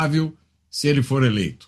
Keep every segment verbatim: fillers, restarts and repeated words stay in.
se ele for eleito?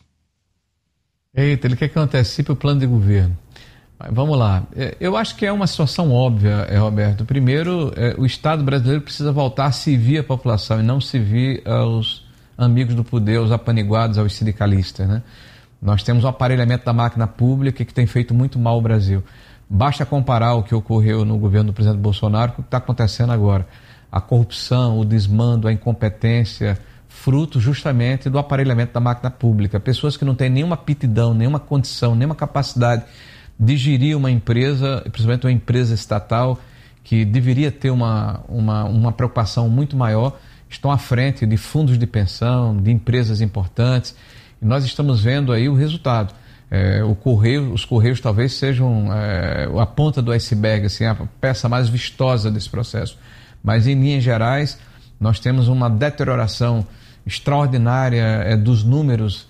Eita, ele quer que eu antecipe o plano de governo. Vamos lá. Eu acho que é uma situação óbvia, Roberto. Primeiro, o Estado brasileiro precisa voltar a servir a população e não servir aos amigos do poder, aos apaniguados, aos sindicalistas, né? Nós temos um aparelhamento da máquina pública que tem feito muito mal ao Brasil. Basta comparar o que ocorreu no governo do presidente Bolsonaro com o que está acontecendo agora. A corrupção, o desmando, a incompetência, fruto justamente do aparelhamento da máquina pública. Pessoas que não têm nenhuma aptidão, nenhuma condição, nenhuma capacidade de gerir uma empresa, principalmente uma empresa estatal, que deveria ter uma, uma, uma preocupação muito maior, estão à frente de fundos de pensão, de empresas importantes, e nós estamos vendo aí o resultado. É, o Correio, os Correios talvez sejam é, a ponta do iceberg, assim, a peça mais vistosa desse processo. Mas, em linhas gerais, nós temos uma deterioração extraordinária é, dos números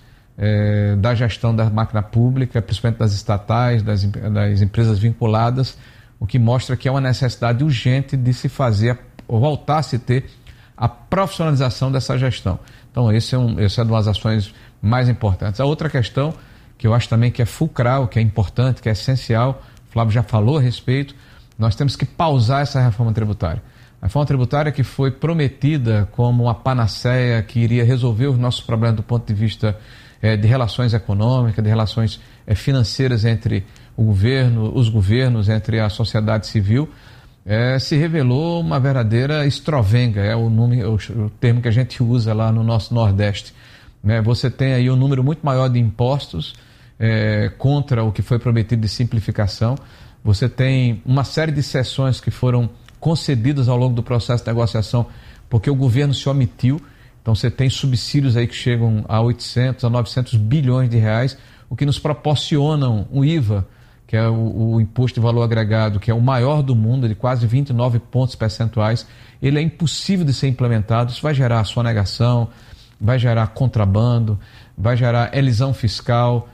É, da gestão da máquina pública, principalmente das estatais, das, das empresas vinculadas, o que mostra que é uma necessidade urgente de se fazer, ou voltar a se ter a profissionalização dessa gestão. Então, esse é, um, esse é uma das ações mais importantes. A outra questão, que eu acho também que é fulcral, que é importante, que é essencial, o Flávio já falou a respeito, nós temos que pausar essa reforma tributária. A reforma tributária que foi prometida como uma panaceia que iria resolver os nossos problemas do ponto de vista de relações econômicas, de relações financeiras entre o governo, os governos, entre a sociedade civil, é, se revelou uma verdadeira estrovenga, é o, nome, o, o termo que a gente usa lá no nosso Nordeste. Né? Você tem aí um número muito maior de impostos é, contra o que foi prometido de simplificação. Você tem uma série de cessões que foram concedidas ao longo do processo de negociação porque o governo se omitiu. Então você tem subsídios aí que chegam a oitocentos, a novecentos bilhões de reais, o que nos proporcionam um I V A, que é o, o Imposto de Valor Agregado, que é o maior do mundo, de quase vinte e nove pontos percentuais. Ele é impossível de ser implementado, isso vai gerar sonegação, vai gerar contrabando, vai gerar elisão fiscal,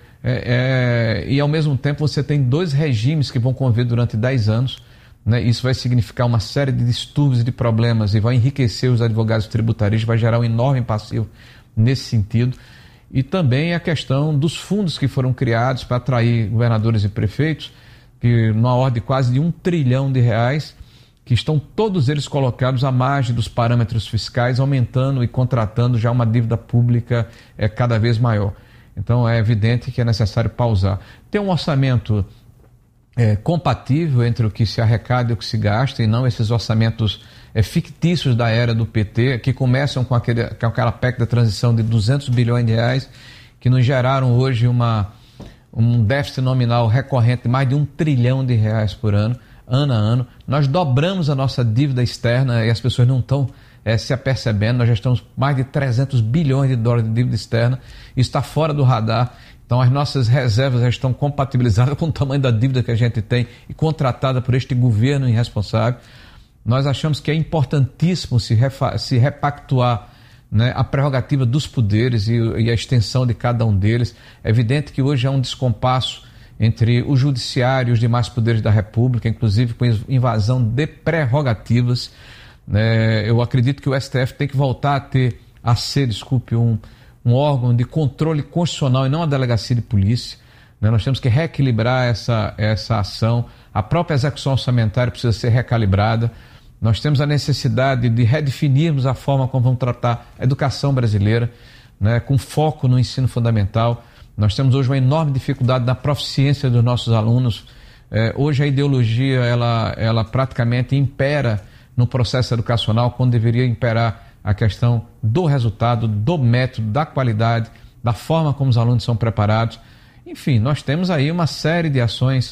é, é, e ao mesmo tempo você tem dois regimes que vão conviver durante dez anos, né? Isso vai significar uma série de distúrbios e de problemas e vai enriquecer os advogados tributaristas, vai gerar um enorme passivo nesse sentido. E também a questão dos fundos que foram criados para atrair governadores e prefeitos, que numa ordem quase de um trilhão de reais, que estão todos eles colocados à margem dos parâmetros fiscais, aumentando e contratando já uma dívida pública é, cada vez maior. Então é evidente que é necessário pausar. Tem um orçamento É, compatível entre o que se arrecada e o que se gasta, e não esses orçamentos é, fictícios da era do P T, que começam com, aquele, com aquela P E C da transição de duzentos bilhões de reais, que nos geraram hoje uma, um déficit nominal recorrente de mais de um trilhão de reais por ano, ano a ano. Nós dobramos a nossa dívida externa e as pessoas não estão é, se apercebendo. Nós já estamos mais de trezentos bilhões de dólares de dívida externa, isso está fora do radar. Então as nossas reservas já estão compatibilizadas com o tamanho da dívida que a gente tem e contratada por este governo irresponsável. Nós achamos que é importantíssimo se, refa- se repactuar, né, a prerrogativa dos poderes e, e a extensão de cada um deles. É evidente que hoje há um descompasso entre o judiciário e os demais poderes da República, inclusive com invasão de prerrogativas. Né? Eu acredito que o S T F tem que voltar a ter, a ser, desculpe, um... um órgão de controle constitucional e não a delegacia de polícia. Né? Nós temos que reequilibrar essa, essa ação. A própria execução orçamentária precisa ser recalibrada. Nós temos a necessidade de redefinirmos a forma como vamos tratar a educação brasileira, né? Com foco no ensino fundamental. Nós temos hoje uma enorme dificuldade na proficiência dos nossos alunos. É, hoje a ideologia ela, ela praticamente impera no processo educacional, quando deveria imperar a questão do resultado, do método, da qualidade, da forma como os alunos são preparados. Enfim, nós temos aí uma série de ações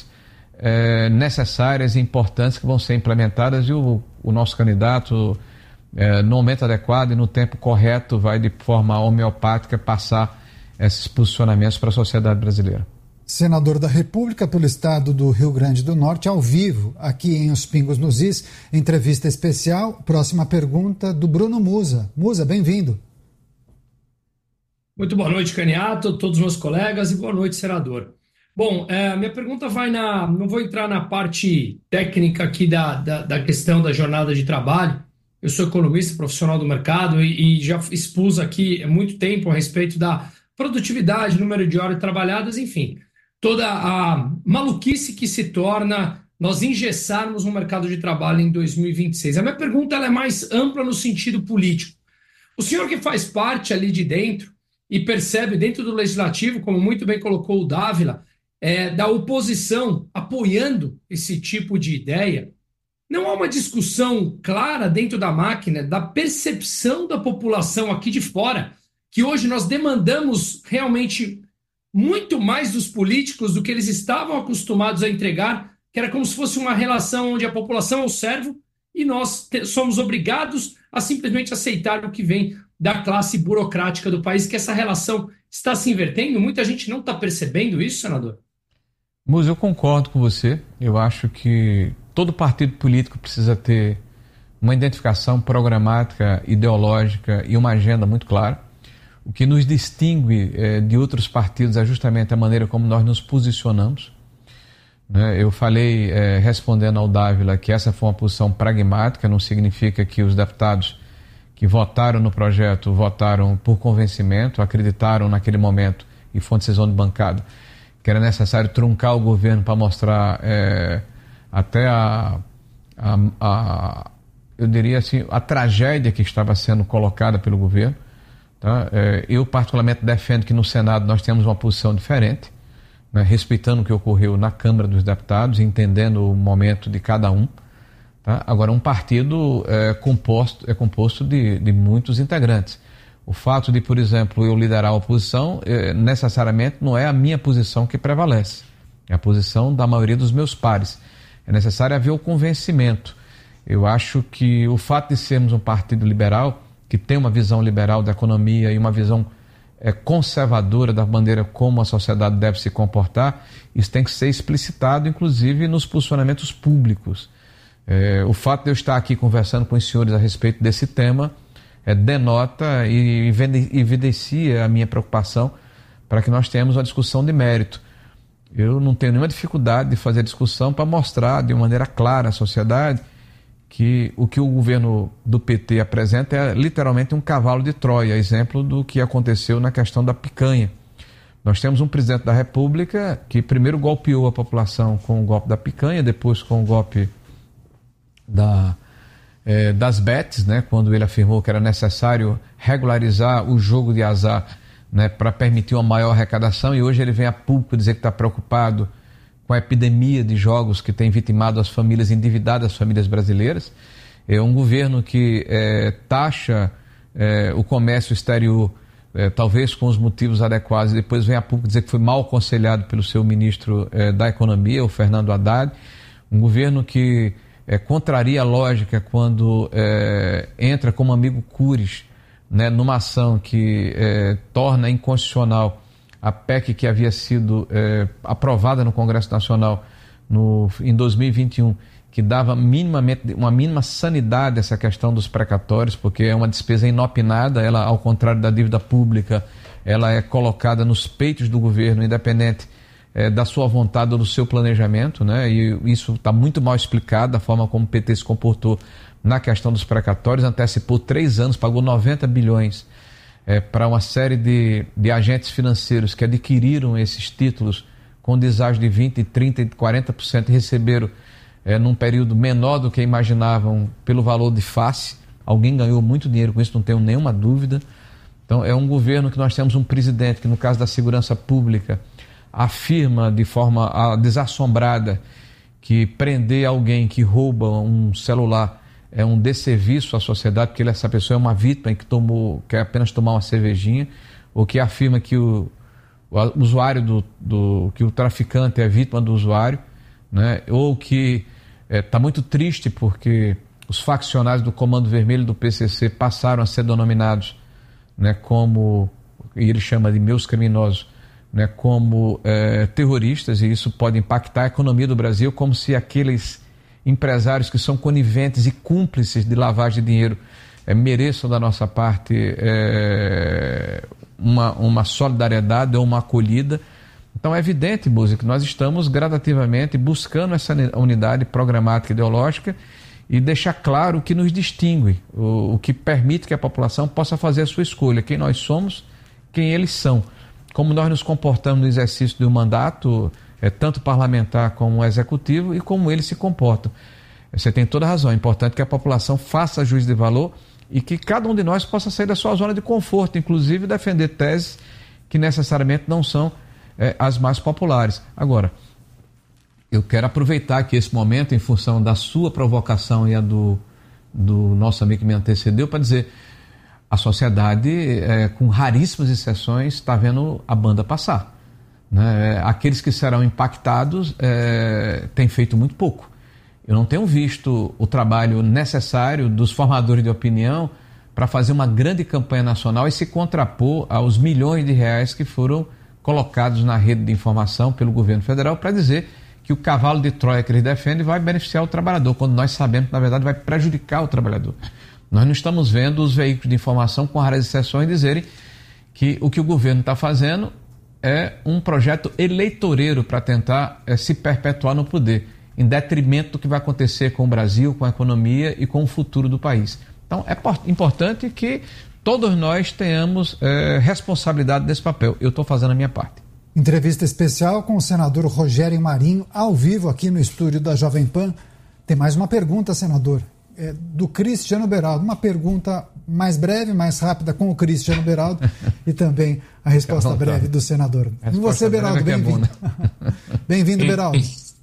é, necessárias e importantes que vão ser implementadas e o, o nosso candidato, é, no momento adequado e no tempo correto, vai de forma homeopática passar esses posicionamentos para a sociedade brasileira. Senador da República pelo estado do Rio Grande do Norte, ao vivo, aqui em Os Pingos nos Is, entrevista especial. Próxima pergunta do Bruno Musa. Musa, bem-vindo. Muito boa noite, Caniato, todos os meus colegas, e boa noite, senador. Bom, é, minha pergunta vai na... Não vou entrar na parte técnica aqui da, da, da questão da jornada de trabalho, Eu sou economista, profissional do mercado e, e já expus aqui há muito tempo a respeito da produtividade, número de horas trabalhadas, enfim, toda a maluquice que se torna nós engessarmos um mercado de trabalho em dois mil e vinte e seis. A minha pergunta ela é mais ampla no sentido político. O senhor que faz parte ali de dentro e percebe dentro do legislativo, como muito bem colocou o Dávila, é, da oposição apoiando esse tipo de ideia, não há uma discussão clara dentro da máquina da percepção da população aqui de fora, que hoje nós demandamos realmente muito mais dos políticos do que eles estavam acostumados a entregar, que era como se fosse uma relação onde a população é o servo e nós te- somos obrigados a simplesmente aceitar o que vem da classe burocrática do país, que essa relação está se invertendo. Muita gente não está percebendo isso, senador? Musa, eu concordo com você. Eu acho que todo partido político precisa ter uma identificação programática, ideológica e uma agenda muito clara. O que nos distingue eh, de outros partidos é justamente a maneira como nós nos posicionamos. Né? Eu falei, eh, respondendo ao Dávila, que essa foi uma posição pragmática, não significa que os deputados que votaram no projeto votaram por convencimento, acreditaram naquele momento, e foi uma decisão de bancada, que era necessário truncar o governo para mostrar é, até a, a, a, eu diria assim, a tragédia que estava sendo colocada pelo governo. Tá? É, eu particularmente defendo que no Senado nós temos uma posição diferente, né, respeitando o que ocorreu na Câmara dos Deputados, entendendo o momento de cada um. Tá? Agora, um partido é composto, é composto de, de muitos integrantes. O fato de, por exemplo, eu liderar a oposição, é, necessariamente não é a minha posição que prevalece. É a posição da maioria dos meus pares. É necessário haver o convencimento. Eu acho que o fato de sermos um partido liberal, que tem uma visão liberal da economia e uma visão é, conservadora da maneira como a sociedade deve se comportar, isso tem que ser explicitado, inclusive, nos posicionamentos públicos. É, o fato de eu estar aqui conversando com os senhores a respeito desse tema é, denota e evidencia a minha preocupação para que nós tenhamos uma discussão de mérito. Eu não tenho nenhuma dificuldade de fazer discussão para mostrar de maneira clara à sociedade que o que o governo do P T apresenta é literalmente um cavalo de Troia, exemplo do que aconteceu na questão da picanha. Nós temos um presidente da República que primeiro golpeou a população com o golpe da picanha, depois com o golpe da, eh, das bets, né, quando ele afirmou que era necessário regularizar o jogo de azar, né, para permitir uma maior arrecadação, e hoje ele vem a público dizer que está preocupado com a epidemia de jogos que tem vitimado as famílias endividadas, as famílias brasileiras. É um governo que é, taxa é, o comércio exterior, é, talvez com os motivos adequados, e depois vem a público dizer que foi mal aconselhado pelo seu ministro é, da Economia, o Fernando Haddad. Um governo que é, contraria a lógica quando é, entra como amigo Cures, né, numa ação que é, torna inconstitucional a P E C que havia sido é, aprovada no Congresso Nacional no, em dois mil e vinte e um, que dava minimamente, uma mínima sanidade a essa questão dos precatórios, porque é uma despesa inopinada, ela, ao contrário da dívida pública, ela é colocada nos peitos do governo, independente é, da sua vontade ou do seu planejamento, né? E isso está muito mal explicado, a forma como o P T se comportou na questão dos precatórios, antecipou três anos, pagou noventa bilhões É, para uma série de, de agentes financeiros que adquiriram esses títulos com deságio de vinte por cento, trinta por cento, quarenta por cento e receberam é, num período menor do que imaginavam pelo valor de face. Alguém ganhou muito dinheiro com isso, não tenho nenhuma dúvida. Então é um governo que nós temos um presidente que, no caso da segurança pública, afirma de forma desassombrada que prender alguém que rouba um celular é um desserviço à sociedade, porque ele, essa pessoa é uma vítima que tomou, quer apenas tomar uma cervejinha, ou que afirma que o, o usuário do, do que o traficante é vítima do usuário, né? Ou que está é, muito triste porque os faccionários do Comando Vermelho do P C C passaram a ser denominados, né, como, e ele chama de meus criminosos, né, como é, terroristas, e isso pode impactar a economia do Brasil, como se aqueles empresários que são coniventes e cúmplices de lavagem de dinheiro é, mereçam da nossa parte é, uma, uma solidariedade ou uma acolhida. Então é evidente, Musa, que nós estamos gradativamente buscando essa unidade programática ideológica e deixar claro o que nos distingue, o, o que permite que a população possa fazer a sua escolha, quem nós somos, quem eles são, como nós nos comportamos no exercício do mandato, é, tanto parlamentar como executivo, e como eles se comportam. Você tem toda a razão, é importante que a população faça juízo de valor e que cada um de nós possa sair da sua zona de conforto, inclusive defender teses que necessariamente não são é, as mais populares. Agora, eu quero aproveitar aqui esse momento, em função da sua provocação e a do, do nosso amigo que me antecedeu, para dizer: a sociedade, é, com raríssimas exceções, está vendo a banda passar. Né? Aqueles que serão impactados é, têm feito muito pouco. Eu não tenho visto o trabalho necessário dos formadores de opinião para fazer uma grande campanha nacional e se contrapor aos milhões de reais que foram colocados na rede de informação pelo governo federal para dizer que o cavalo de Troia que eles defendem vai beneficiar o trabalhador, quando nós sabemos que, na verdade, vai prejudicar o trabalhador. Nós não estamos vendo os veículos de informação, com raras exceções, dizerem que o que o governo está fazendo é um projeto eleitoreiro para tentar é, se perpetuar no poder, em detrimento do que vai acontecer com o Brasil, com a economia e com o futuro do país. Então, é importante que todos nós tenhamos é, responsabilidade desse papel. Eu estou fazendo a minha parte. Entrevista especial com o senador Rogério Marinho, ao vivo aqui no estúdio da Jovem Pan. Tem mais uma pergunta, senador, é, do Cristiano Beraldo. Uma pergunta mais breve, mais rápida com o Cristiano Beraldo e também a resposta breve do senador. E você, Beraldo, bem-vindo. Bem-vindo, Beraldo.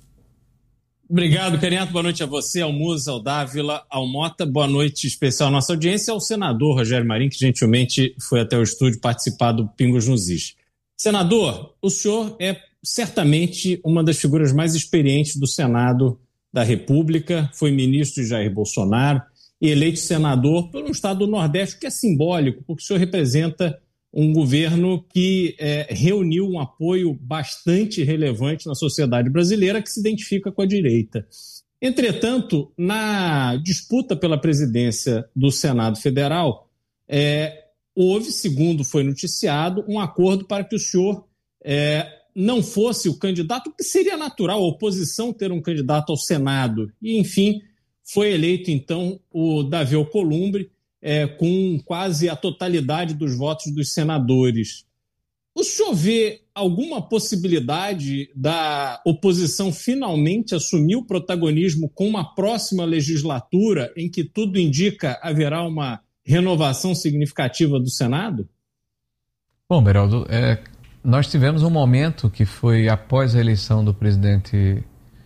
Obrigado, Cariato. Boa noite a você, ao Musa, ao Dávila, ao Mota. Boa noite especial à nossa audiência, ao senador Rogério Marinho, que gentilmente foi até o estúdio participar do Pingos nos Is. Senador, o senhor é certamente uma das figuras mais experientes do Senado da República, foi ministro de Jair Bolsonaro e eleito senador pelo estado do Nordeste, que é simbólico, porque o senhor representa um governo que é, reuniu um apoio bastante relevante na sociedade brasileira que se identifica com a direita. Entretanto, na disputa pela presidência do Senado Federal, é, houve, segundo foi noticiado, um acordo para que o senhor é, não fosse o candidato, que seria natural a oposição ter um candidato ao Senado. E, enfim, foi eleito, então, o Davi Alcolumbre, é, com quase a totalidade dos votos dos senadores. O senhor vê alguma possibilidade da oposição finalmente assumir o protagonismo com uma próxima legislatura em que tudo indica haverá uma renovação significativa do Senado? Bom, Beraldo, é, nós tivemos um momento que foi após a eleição do presidente,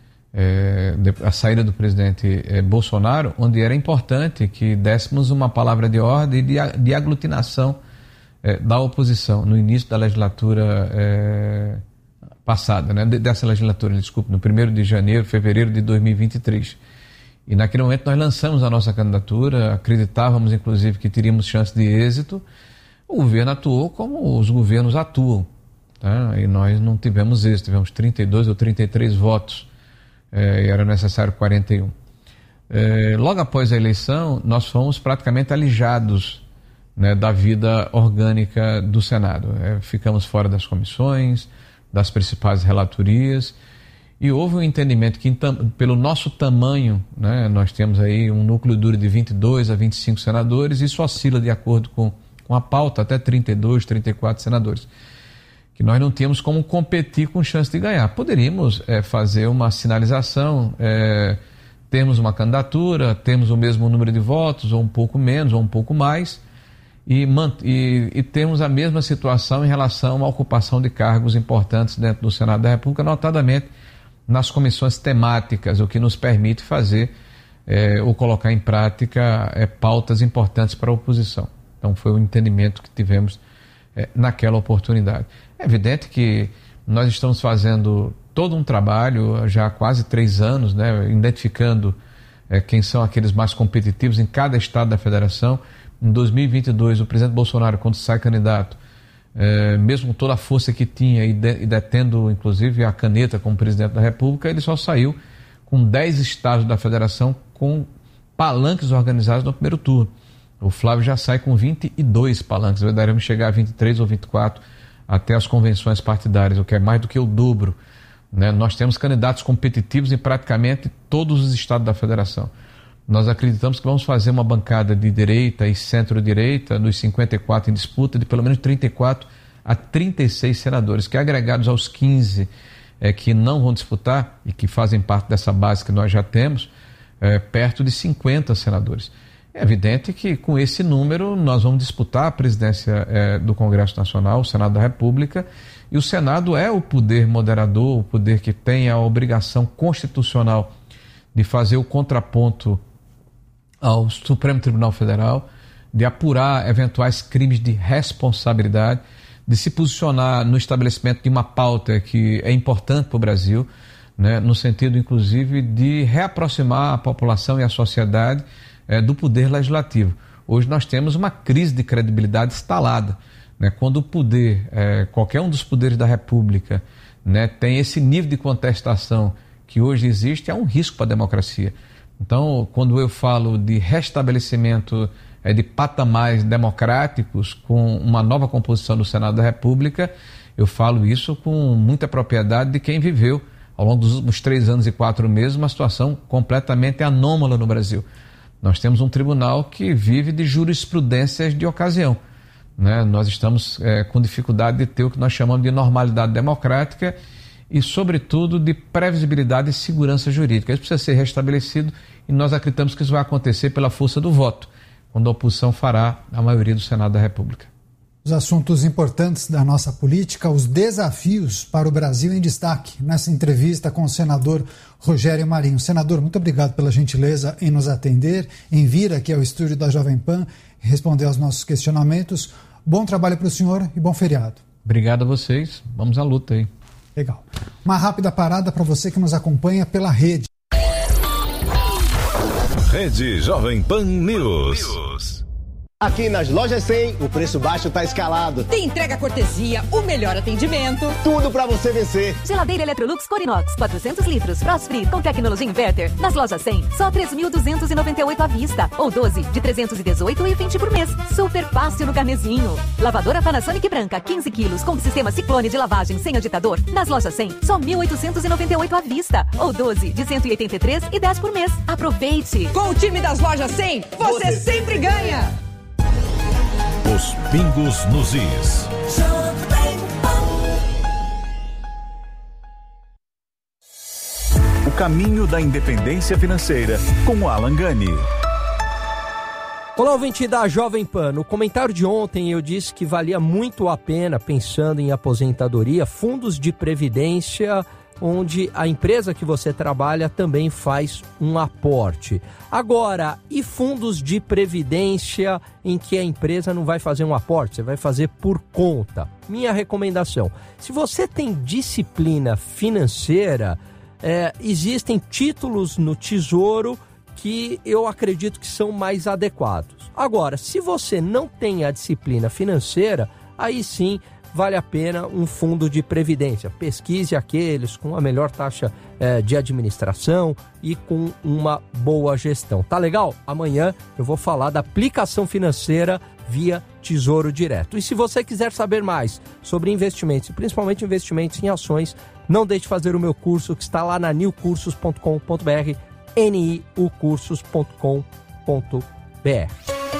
é, a saída do presidente é, Bolsonaro, onde era importante que dessemos uma palavra de ordem e de, de aglutinação é, da oposição no início da legislatura é, passada, né, dessa legislatura, desculpe, no primeiro de janeiro, fevereiro de dois mil e vinte e três. E naquele momento nós lançamos a nossa candidatura, acreditávamos inclusive que teríamos chance de êxito. O governo atuou como os governos atuam, tá? E nós não tivemos êxito, tivemos trinta e dois ou trinta e três votos, é, e era necessário quarenta e um. É, logo após a eleição, nós fomos praticamente alijados, né, da vida orgânica do Senado. É, ficamos fora das comissões, das principais relatorias. E houve um entendimento que, pelo nosso tamanho, né, nós temos aí um núcleo duro de vinte e dois a vinte e cinco senadores, isso oscila de acordo com, com a pauta até trinta e dois, trinta e quatro senadores, que nós não tínhamos como competir com chance de ganhar. Poderíamos é, fazer uma sinalização, é, termos uma candidatura, temos o mesmo número de votos, ou um pouco menos, ou um pouco mais, e, e, e temos a mesma situação em relação à ocupação de cargos importantes dentro do Senado da República, notadamente nas comissões temáticas, o que nos permite fazer é, ou colocar em prática é, pautas importantes para a oposição. Então foi o entendimento que tivemos é, naquela oportunidade. É evidente que nós estamos fazendo todo um trabalho já há quase três anos, né, identificando é, quem são aqueles mais competitivos em cada estado da federação. Em dois mil e vinte e dois, o presidente Bolsonaro, quando sai candidato, É, mesmo com toda a força que tinha e, de, e detendo inclusive a caneta como presidente da República, ele só saiu com dez estados da federação com palanques organizados no primeiro turno. O Flávio já sai com vinte e dois palanques, daremos chegar a vinte e três ou vinte e quatro até as convenções partidárias, o que é mais do que o dobro, né? Nós temos candidatos competitivos em praticamente todos os estados da federação. nós acreditamos que vamos fazer uma bancada de direita e centro-direita, nos cinquenta e quatro em disputa, de pelo menos trinta e quatro a trinta e seis senadores, que agregados aos quinze é, que não vão disputar e que fazem parte dessa base que nós já temos, é, perto de cinquenta senadores. É evidente que com esse número nós vamos disputar a presidência é, do Congresso Nacional, o Senado da República, e o Senado é o poder moderador, o poder que tem a obrigação constitucional de fazer o contraponto ao Supremo Tribunal Federal, de apurar eventuais crimes de responsabilidade, de se posicionar no estabelecimento de uma pauta que é importante para o Brasil, né, no sentido, inclusive, de reaproximar a população e a sociedade é, do poder legislativo. Hoje nós temos uma crise de credibilidade instalada, né, quando o poder, é, qualquer um dos poderes da República, né, tem esse nível de contestação que hoje existe, é um risco para a democracia. Então, quando eu falo de restabelecimento é, de patamares democráticos com uma nova composição do Senado da República, eu falo isso com muita propriedade de quem viveu, ao longo dos últimos três anos e quatro meses, uma situação completamente anômala no Brasil. Nós temos um tribunal que vive de jurisprudências de ocasião, né? Nós estamos é, com dificuldade de ter o que nós chamamos de normalidade democrática e, sobretudo, de previsibilidade e segurança jurídica. Isso precisa ser restabelecido e nós acreditamos que isso vai acontecer pela força do voto, quando a oposição fará a maioria do Senado da República. Os assuntos importantes da nossa política, os desafios para o Brasil em destaque nessa entrevista com o senador Rogério Marinho. Senador, muito obrigado pela gentileza em nos atender, em vir aqui ao estúdio da Jovem Pan e responder aos nossos questionamentos. Bom trabalho para o senhor e bom feriado. Obrigado a vocês. Vamos à luta aí. Legal. Uma rápida parada para você que nos acompanha pela rede. Rede Jovem Pan News. Aqui nas Lojas cem, o preço baixo tá escalado. Tem entrega cortesia, o melhor atendimento. Tudo pra você vencer. Geladeira Electrolux Corinox, quatrocentos litros, Frost Free com tecnologia inverter. Nas Lojas cem, só três mil duzentos e noventa e oito à vista. Ou doze de trezentos e dezoito e vinte por mês. Super fácil no carnezinho. Lavadora Panasonic branca, quinze quilos, com sistema Ciclone de lavagem sem agitador. Nas Lojas cem, só mil oitocentos e noventa e oito à vista. Ou doze de cento e oitenta e três e dez por mês. Aproveite! Com o time das Lojas cem, você, você sempre ganha! Os pingos nos is. O caminho da independência financeira, com Alan Gani. Olá, ouvinte da Jovem Pan. No comentário de ontem eu disse que valia muito a pena, pensando em aposentadoria, fundos de previdência onde a empresa que você trabalha também faz um aporte. Agora, e fundos de previdência em que a empresa não vai fazer um aporte, você vai fazer por conta? Minha recomendação, se você tem disciplina financeira, é, existem títulos no Tesouro que eu acredito que são mais adequados. Agora, se você não tem a disciplina financeira, aí sim vale a pena um fundo de previdência. Pesquise aqueles com a melhor taxa é, de administração e com uma boa gestão. Tá legal? Amanhã eu vou falar da aplicação financeira via Tesouro Direto. E se você quiser saber mais sobre investimentos, principalmente investimentos em ações, não deixe de fazer o meu curso que está lá na new cursos ponto com ponto b r, n i u cursos ponto com ponto b r.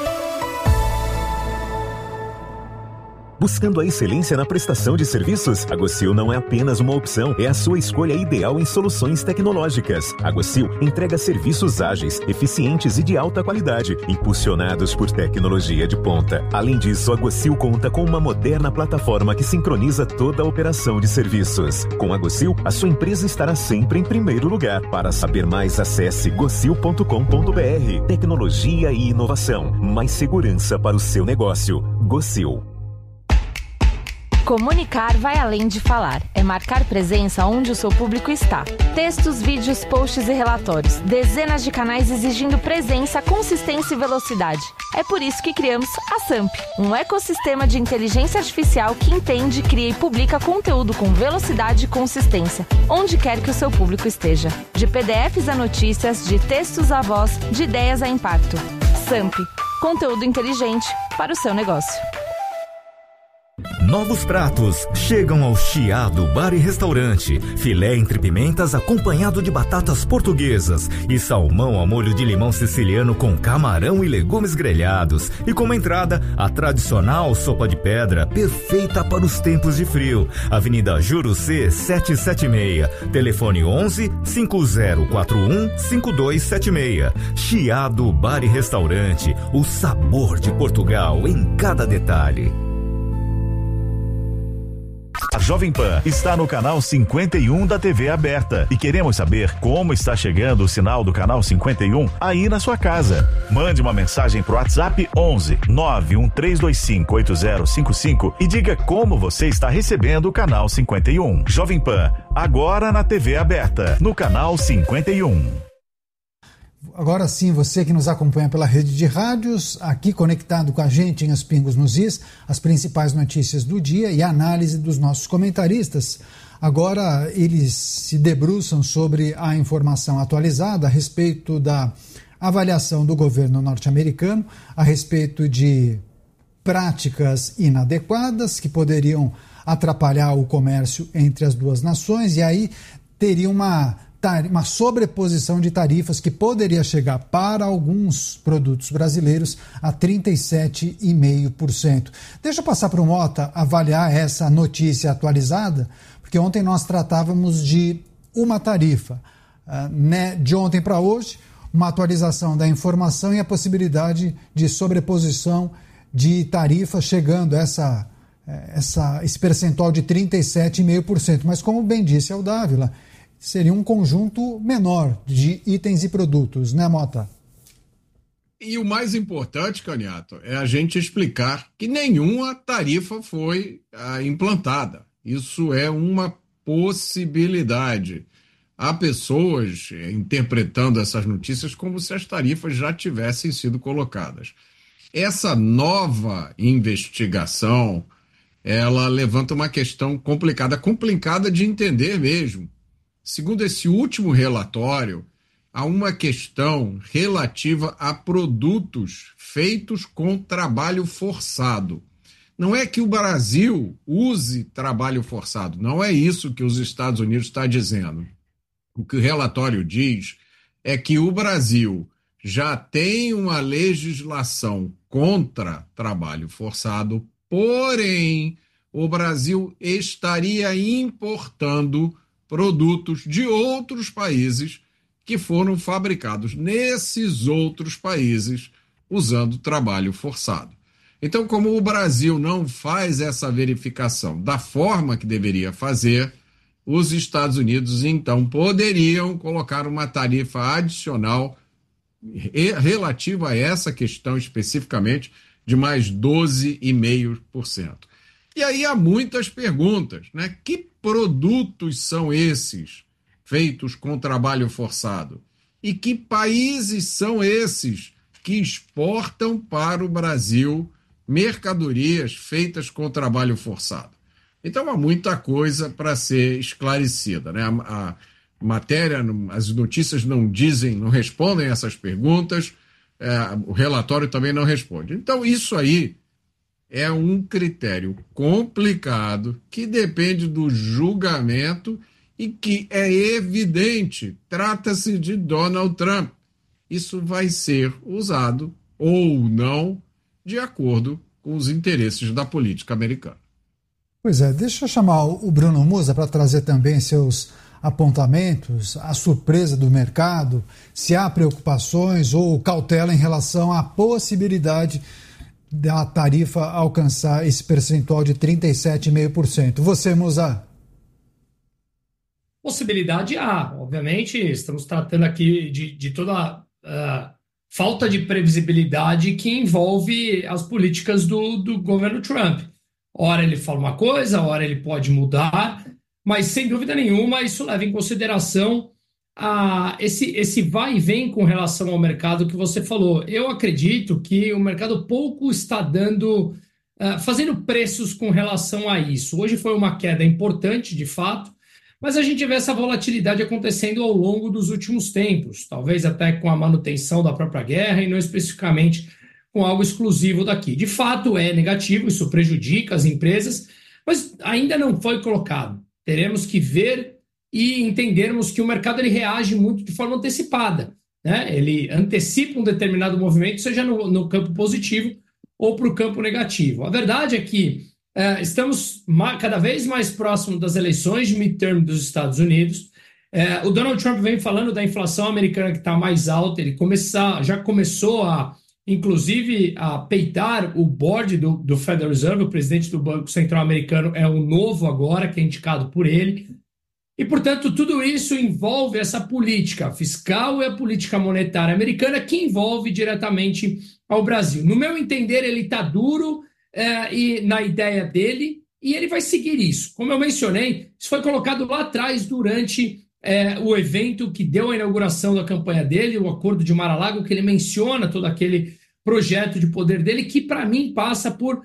Buscando a excelência na prestação de serviços? A Gocil não é apenas uma opção, é a sua escolha ideal em soluções tecnológicas. A Gocil entrega serviços ágeis, eficientes e de alta qualidade, impulsionados por tecnologia de ponta. Além disso, a Gocil conta com uma moderna plataforma que sincroniza toda a operação de serviços. Com a Gocil, a sua empresa estará sempre em primeiro lugar. Para saber mais, acesse gocil ponto com ponto b r. Tecnologia e inovação. Mais segurança para o seu negócio. Gocil. Comunicar vai além de falar. É marcar presença onde o seu público está. Textos, vídeos, posts e relatórios. Dezenas de canais exigindo presença, consistência e velocidade. É por isso que criamos a Samp, um ecossistema de inteligência artificial que entende, cria e publica conteúdo com velocidade e consistência, onde quer que o seu público esteja. De P D Fs a notícias, de textos a voz, de ideias a impacto. Samp, conteúdo inteligente para o seu negócio. novos pratos chegam ao Chiado Bar e Restaurante. Filé entre pimentas acompanhado de batatas portuguesas e salmão ao molho de limão siciliano com camarão e legumes grelhados. E como entrada, a tradicional sopa de pedra, perfeita para os tempos de frio. Avenida Jurucê setecentos e setenta e seis. Telefone onze, cinco zero quatro um, cinco dois sete seis. Chiado Bar e Restaurante. O sabor de Portugal em cada detalhe. A Jovem Pan está no canal cinquenta e um da T V aberta e queremos saber como está chegando o sinal do canal cinquenta e um aí na sua casa. Mande uma mensagem pro WhatsApp onze, nove um três dois cinco, oito zero cinco cinco e diga como você está recebendo o canal cinquenta e um. Jovem Pan, agora na T V aberta, no canal cinquenta e um. Agora sim, você que nos acompanha pela rede de rádios, aqui conectado com a gente em Os Pingos nos Is, as principais notícias do dia e a análise dos nossos comentaristas. Agora eles se debruçam sobre a informação atualizada a respeito da avaliação do governo norte-americano, a respeito de práticas inadequadas que poderiam atrapalhar o comércio entre as duas nações, e aí teria uma... uma sobreposição de tarifas que poderia chegar para alguns produtos brasileiros a trinta e sete vírgula cinco por cento. Deixa eu passar para o Mota avaliar essa notícia atualizada, porque ontem nós tratávamos de uma tarifa. Uh, né, de ontem para hoje, uma atualização da informação e a possibilidade de sobreposição de tarifas chegando a essa, essa, esse percentual de trinta e sete vírgula cinco por cento. Mas como bem disse o Dávila, seria um conjunto menor de itens e produtos, né, Mota? E o mais importante, Caniato, é a gente explicar que nenhuma tarifa foi ah, implantada. Isso é uma possibilidade. Há pessoas interpretando essas notícias como se as tarifas já tivessem sido colocadas. Essa nova investigação, ela levanta uma questão complicada, complicada de entender mesmo. Segundo esse último relatório, há uma questão relativa a produtos feitos com trabalho forçado. Não é que o Brasil use trabalho forçado, não é isso que os Estados Unidos estão dizendo. O que o relatório diz é que o Brasil já tem uma legislação contra trabalho forçado, porém, o Brasil estaria importando produtos de outros países que foram fabricados nesses outros países usando trabalho forçado. Então, como o Brasil não faz essa verificação da forma que deveria fazer, os Estados Unidos, então, poderiam colocar uma tarifa adicional relativa a essa questão especificamente de mais doze vírgula cinco por cento. E aí há muitas perguntas, né? Que produtos são esses feitos com trabalho forçado? E que países são esses que exportam para o Brasil mercadorias feitas com trabalho forçado? Então há muita coisa para ser esclarecida, né? A, a matéria, as notícias não dizem, não respondem essas perguntas, é, o relatório também não responde. Então isso aí é um critério complicado que depende do julgamento e que é evidente, trata-se de Donald Trump. Isso vai ser usado ou não de acordo com os interesses da política americana. Pois é, deixa eu chamar o Bruno Musa para trazer também seus apontamentos, a surpresa do mercado, se há preocupações ou cautela em relação à possibilidade da tarifa alcançar esse percentual de trinta e sete vírgula cinco por cento. Você, Musa? Possibilidade há. Obviamente, estamos tratando aqui de, de toda a uh, falta de previsibilidade que envolve as políticas do, do governo Trump. Ora ele fala uma coisa, ora ele pode mudar, mas sem dúvida nenhuma isso leva em consideração a, esse, esse vai e vem com relação ao mercado que você falou. Eu acredito que o mercado pouco está dando, uh, fazendo preços com relação a isso. Hoje foi uma queda importante, de fato, mas a gente vê essa volatilidade acontecendo ao longo dos últimos tempos, talvez até com a manutenção da própria guerra e não especificamente com algo exclusivo daqui. De fato, é negativo, isso prejudica as empresas, mas ainda não foi colocado. Teremos que ver e entendermos que o mercado ele reage muito de forma antecipada, né? Ele antecipa um determinado movimento, seja no, no campo positivo ou para o campo negativo. A verdade é que é, estamos ma- cada vez mais próximo das eleições de midterm dos Estados Unidos. É, o Donald Trump vem falando da inflação americana que está mais alta, ele começa, já começou a, inclusive, a peitar o board do, do Federal Reserve, o presidente do Banco Central americano é o novo agora, que é indicado por ele. E, portanto, tudo isso envolve essa política fiscal e a política monetária americana que envolve diretamente ao Brasil. No meu entender, ele está duro é, e na ideia dele e ele vai seguir isso. Como eu mencionei, isso foi colocado lá atrás durante é, o evento que deu a inauguração da campanha dele, o Acordo de Mar-a-Lago, que ele menciona todo aquele projeto de poder dele, que para mim passa por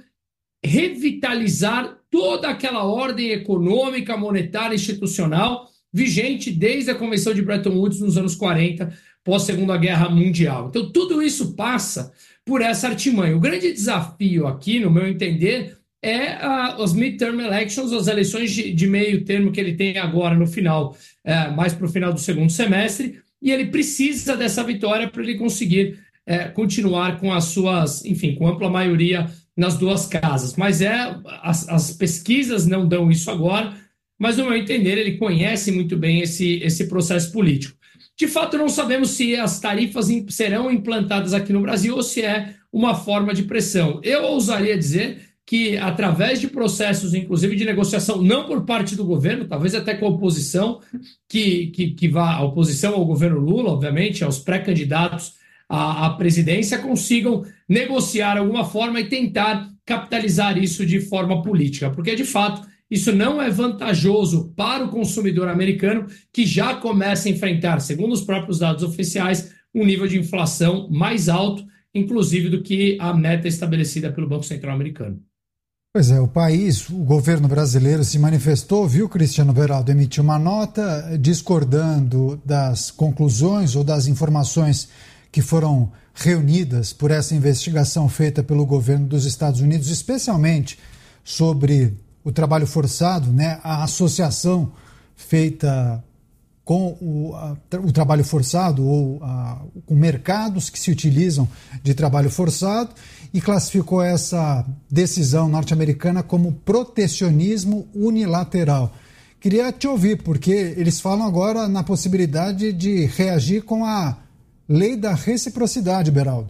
revitalizar toda aquela ordem econômica, monetária, institucional vigente desde a Convenção de Bretton Woods nos anos quarenta, pós-Segunda Guerra Mundial. Então, tudo isso passa por essa artimanha. O grande desafio aqui, no meu entender, é uh, as midterm elections, as eleições de, de meio termo que ele tem agora no final, uh, mais para o final do segundo semestre, e ele precisa dessa vitória para ele conseguir uh, continuar com as suas, enfim, com ampla maioria nas duas casas. Mas é, as, as pesquisas não dão isso agora, mas, no meu entender, ele conhece muito bem esse, esse processo político. De fato, não sabemos se as tarifas serão implantadas aqui no Brasil ou se é uma forma de pressão. Eu ousaria dizer que, através de processos, inclusive de negociação, não por parte do governo, talvez até com a oposição, que, que, que vá, a oposição ao governo Lula, obviamente, aos pré-candidatos à, à presidência, consigam negociar alguma forma e tentar capitalizar isso de forma política, porque, de fato, isso não é vantajoso para o consumidor americano, que já começa a enfrentar, segundo os próprios dados oficiais, um nível de inflação mais alto, inclusive do que a meta estabelecida pelo Banco Central americano. Pois é, o país, o governo brasileiro se manifestou, viu, Cristiano Beraldo, emitiu uma nota discordando das conclusões ou das informações que foram reunidas por essa investigação feita pelo governo dos Estados Unidos, especialmente sobre o trabalho forçado, né, a associação feita com o, a, o trabalho forçado ou a, com mercados que se utilizam de trabalho forçado, e classificou essa decisão norte-americana como protecionismo unilateral. Queria te ouvir, porque eles falam agora na possibilidade de reagir com a lei da reciprocidade, Beraldo.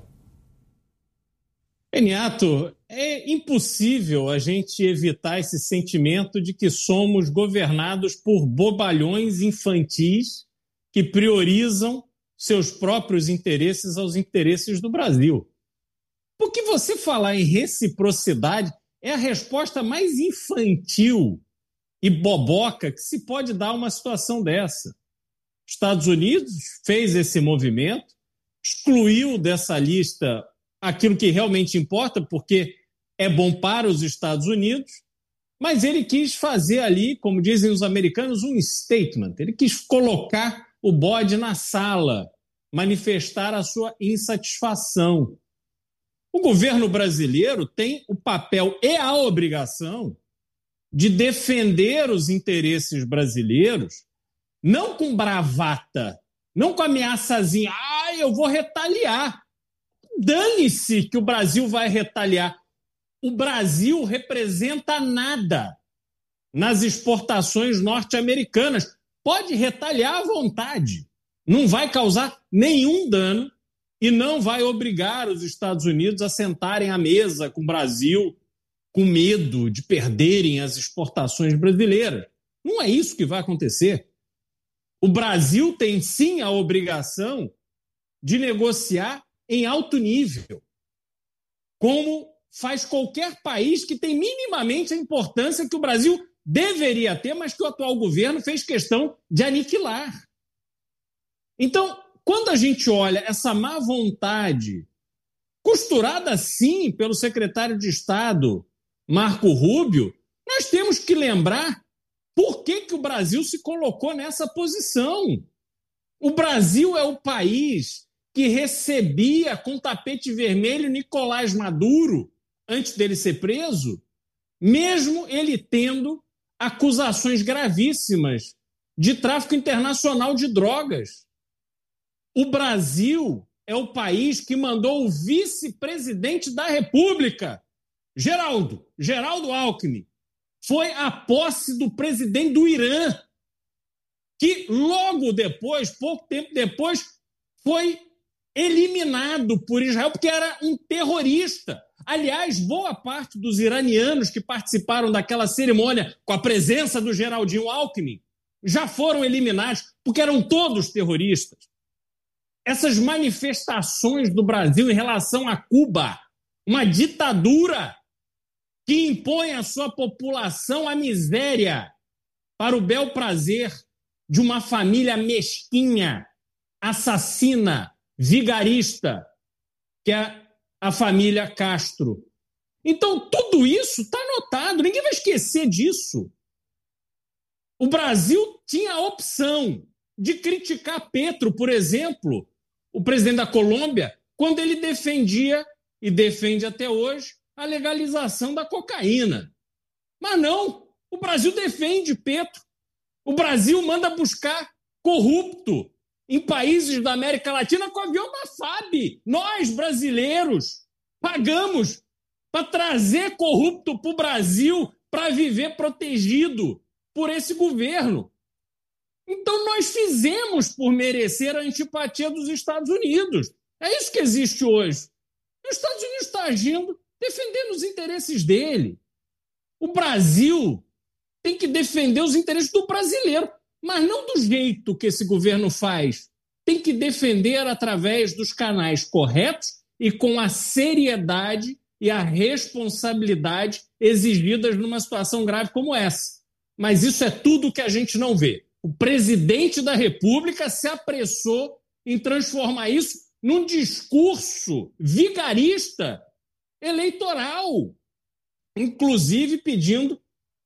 Eniato, é impossível a gente evitar esse sentimento de que somos governados por bobalhões infantis que priorizam seus próprios interesses aos interesses do Brasil. Porque você falar em reciprocidade é a resposta mais infantil e boboca que se pode dar a uma situação dessa. Estados Unidos fez esse movimento, excluiu dessa lista aquilo que realmente importa, porque é bom para os Estados Unidos, mas ele quis fazer ali, como dizem os americanos, um statement. Ele quis colocar o bode na sala, manifestar a sua insatisfação. O governo brasileiro tem o papel e a obrigação de defender os interesses brasileiros, não com bravata, não com ameaçazinha, ah, eu vou retaliar. Dane-se que o Brasil vai retaliar. O Brasil representa nada nas exportações norte-americanas. Pode retaliar à vontade. Não vai causar nenhum dano e não vai obrigar os Estados Unidos a sentarem à mesa com o Brasil com medo de perderem as exportações brasileiras. Não é isso que vai acontecer. O Brasil tem sim a obrigação de negociar em alto nível, como faz qualquer país que tem minimamente a importância que o Brasil deveria ter, mas que o atual governo fez questão de aniquilar. Então, quando a gente olha essa má vontade, costurada sim pelo secretário de Estado, Marco Rubio, nós temos que lembrar por que, que o Brasil se colocou nessa posição. O Brasil é o país que recebia com tapete vermelho Nicolás Maduro, antes dele ser preso, mesmo ele tendo acusações gravíssimas de tráfico internacional de drogas. O Brasil é o país que mandou o vice-presidente da República, Geraldo, Geraldo Alckmin, foi à posse do presidente do Irã, que logo depois, pouco tempo depois, foi eliminado por Israel porque era um terrorista. Aliás, boa parte dos iranianos que participaram daquela cerimônia com a presença do Geraldinho Alckmin já foram eliminados porque eram todos terroristas. Essas manifestações do Brasil em relação a Cuba, uma ditadura que impõe à sua população a miséria para o bel prazer de uma família mesquinha, assassina, vigarista, que é a família Castro. Então, tudo isso está anotado, ninguém vai esquecer disso. O Brasil tinha a opção de criticar Petro, por exemplo, o presidente da Colômbia, quando ele defendia, e defende até hoje, a legalização da cocaína. Mas não, o Brasil defende Petro. O Brasil manda buscar corrupto em países da América Latina com avião da F A B. Nós, brasileiros, pagamos para trazer corrupto para o Brasil para viver protegido por esse governo. Então nós fizemos por merecer a antipatia dos Estados Unidos. É isso que existe hoje. Os Estados Unidos está agindo defendendo os interesses dele. O Brasil tem que defender os interesses do brasileiro, mas não do jeito que esse governo faz. Tem que defender através dos canais corretos e com a seriedade e a responsabilidade exigidas numa situação grave como essa. Mas isso é tudo que a gente não vê. O presidente da República se apressou em transformar isso num discurso vigarista eleitoral, inclusive pedindo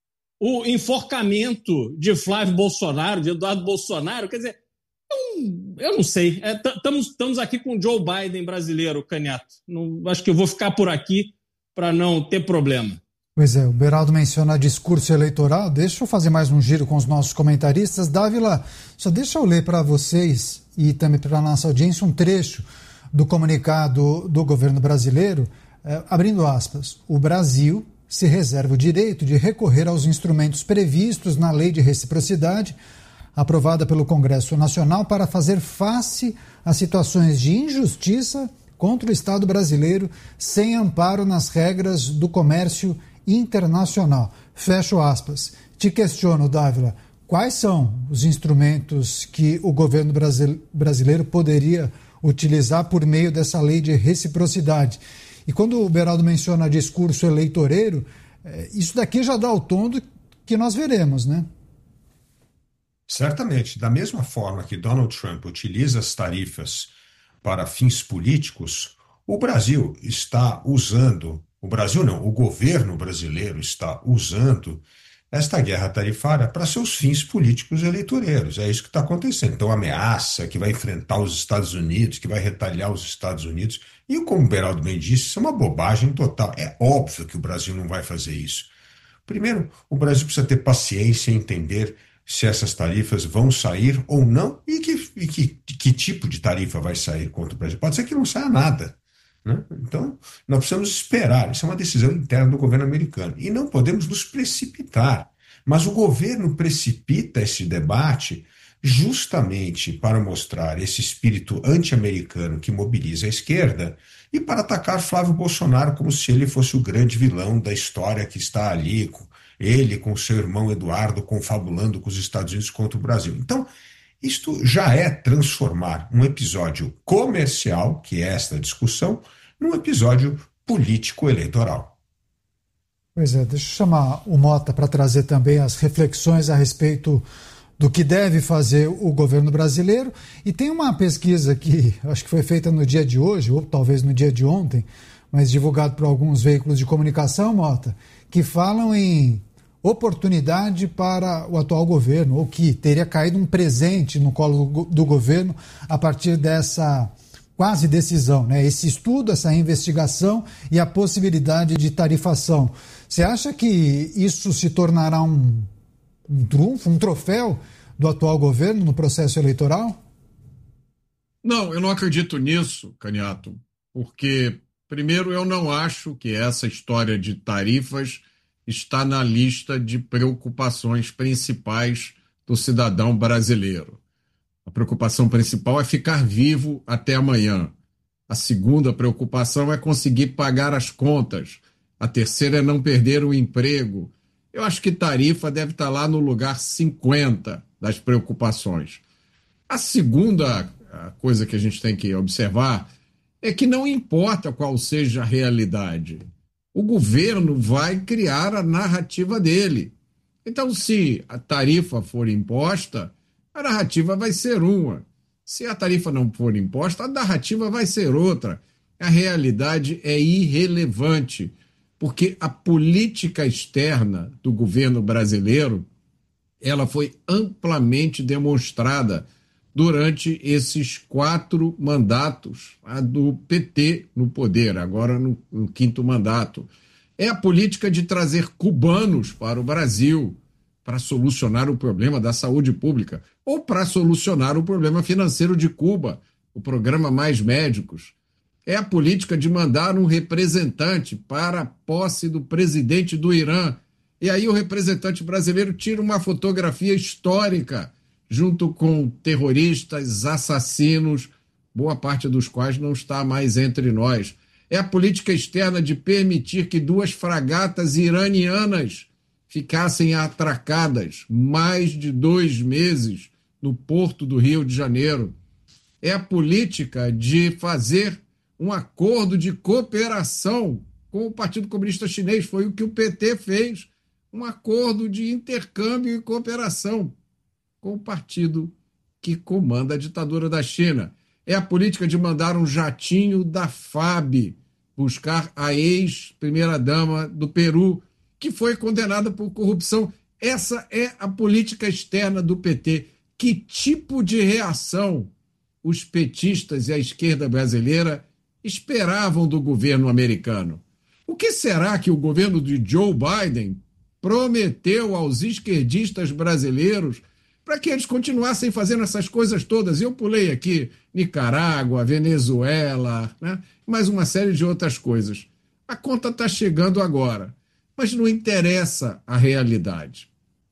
o enforcamento de Flávio Bolsonaro, de Eduardo Bolsonaro. Quer dizer, eu, eu não sei. Estamos é, aqui com o Joe Biden brasileiro, Canhato. Não, acho que eu vou ficar por aqui para não ter problema. Pois é, o Beraldo menciona discurso eleitoral. Deixa eu fazer mais um giro com os nossos comentaristas. Dávila, só deixa eu ler para vocês e também para a nossa audiência um trecho do comunicado do governo brasileiro, é, abrindo aspas. O Brasil se reserva o direito de recorrer aos instrumentos previstos na Lei de Reciprocidade, aprovada pelo Congresso Nacional, para fazer face a situações de injustiça contra o Estado brasileiro sem amparo nas regras do comércio internacional. Fecho aspas. Te questiono, Dávila, quais são os instrumentos que o governo brasileiro poderia utilizar por meio dessa lei de reciprocidade? E quando o Beraldo menciona discurso eleitoreiro, isso daqui já dá o tom do que nós veremos, né? Certamente. Da mesma forma que Donald Trump utiliza as tarifas para fins políticos, o Brasil está usando, o Brasil não, o governo brasileiro está usando esta guerra tarifária para seus fins políticos eleitoreiros. É isso que está acontecendo. Então, ameaça que vai enfrentar os Estados Unidos, que vai retalhar os Estados Unidos. E, como o Beraldo bem disse, isso é uma bobagem total. É óbvio que o Brasil não vai fazer isso. Primeiro, o Brasil precisa ter paciência e entender se essas tarifas vão sair ou não e que, e que, que tipo de tarifa vai sair contra o Brasil. Pode ser que não saia nada, né? Então, nós precisamos esperar. Isso é uma decisão interna do governo americano. E não podemos nos precipitar. Mas o governo precipita esse debate justamente para mostrar esse espírito anti-americano que mobiliza a esquerda e para atacar Flávio Bolsonaro como se ele fosse o grande vilão da história que está ali, ele com seu irmão Eduardo confabulando com os Estados Unidos contra o Brasil. Então, isto já é transformar um episódio comercial, que é esta discussão, num episódio político-eleitoral. Pois é, deixa eu chamar o Mota para trazer também as reflexões a respeito do que deve fazer o governo brasileiro. E tem uma pesquisa que acho que foi feita no dia de hoje, ou talvez no dia de ontem, mas divulgado por alguns veículos de comunicação, Mota, que falam em oportunidade para o atual governo, ou que teria caído um presente no colo do governo a partir dessa quase decisão, né? Esse estudo, essa investigação e a possibilidade de tarifação. Você acha que isso se tornará um, um trunfo, um troféu do atual governo no processo eleitoral? Não, eu não acredito nisso, Caniato, porque, primeiro, eu não acho que essa história de tarifas está na lista de preocupações principais do cidadão brasileiro. A preocupação principal é ficar vivo até amanhã. A segunda preocupação é conseguir pagar as contas. A terceira é não perder o emprego. Eu acho que tarifa deve estar lá no lugar cinquenta das preocupações. A segunda coisa que a gente tem que observar é que não importa qual seja a realidade, o governo vai criar a narrativa dele. Então, se a tarifa for imposta, a narrativa vai ser uma. Se a tarifa não for imposta, a narrativa vai ser outra. A realidade é irrelevante, porque a política externa do governo brasileiro ela foi amplamente demonstrada durante esses quatro mandatos a do P T no poder, agora no, no quinto mandato. É a política de trazer cubanos para o Brasil para solucionar o problema da saúde pública ou para solucionar o problema financeiro de Cuba, o programa Mais Médicos. É a política de mandar um representante para a posse do presidente do Irã. E aí o representante brasileiro tira uma fotografia histórica junto com terroristas, assassinos, boa parte dos quais não está mais entre nós. É a política externa de permitir que duas fragatas iranianas ficassem atracadas mais de dois meses no porto do Rio de Janeiro. É a política de fazer um acordo de cooperação com o Partido Comunista Chinês. Foi o que o P T fez, um acordo de intercâmbio e cooperação com o partido que comanda a ditadura da China. É a política de mandar um jatinho da F A B buscar a ex-primeira-dama do Peru, que foi condenada por corrupção. Essa é a política externa do P T. Que tipo de reação os petistas e a esquerda brasileira esperavam do governo americano? O que será que o governo de Joe Biden prometeu aos esquerdistas brasileiros para que eles continuassem fazendo essas coisas todas? Eu pulei aqui Nicarágua, Venezuela, né? Mais uma série de outras coisas. A conta está chegando agora, mas não interessa a realidade.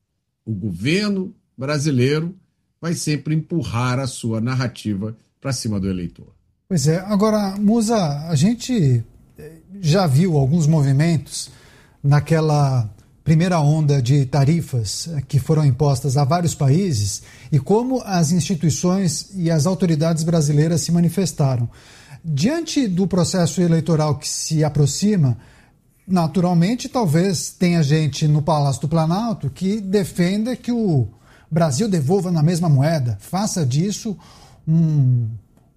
O governo brasileiro vai sempre empurrar a sua narrativa para cima do eleitor. Pois é. Agora, Musa, a gente já viu alguns movimentos naquela primeira onda de tarifas que foram impostas a vários países e como as instituições e as autoridades brasileiras se manifestaram. Diante do processo eleitoral que se aproxima, naturalmente, talvez tenha gente no Palácio do Planalto que defenda que o Brasil devolva na mesma moeda, faça disso um,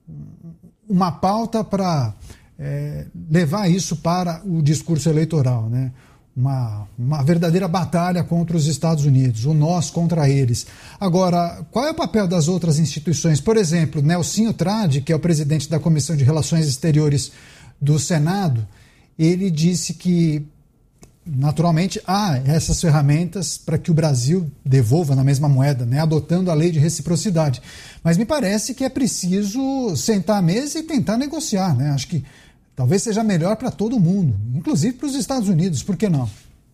uma pauta para é, levar isso para o discurso eleitoral, né? Uma, uma verdadeira batalha contra os Estados Unidos, o nós contra eles. Agora, qual é o papel das outras instituições? Por exemplo, Nelsinho Trade, que é o presidente da Comissão de Relações Exteriores do Senado, ele disse que, naturalmente, há essas ferramentas para que o Brasil devolva na mesma moeda, né, adotando a lei de reciprocidade. Mas me parece que é preciso sentar à mesa e tentar negociar, né? Acho que talvez seja melhor para todo mundo, inclusive para os Estados Unidos, por que não?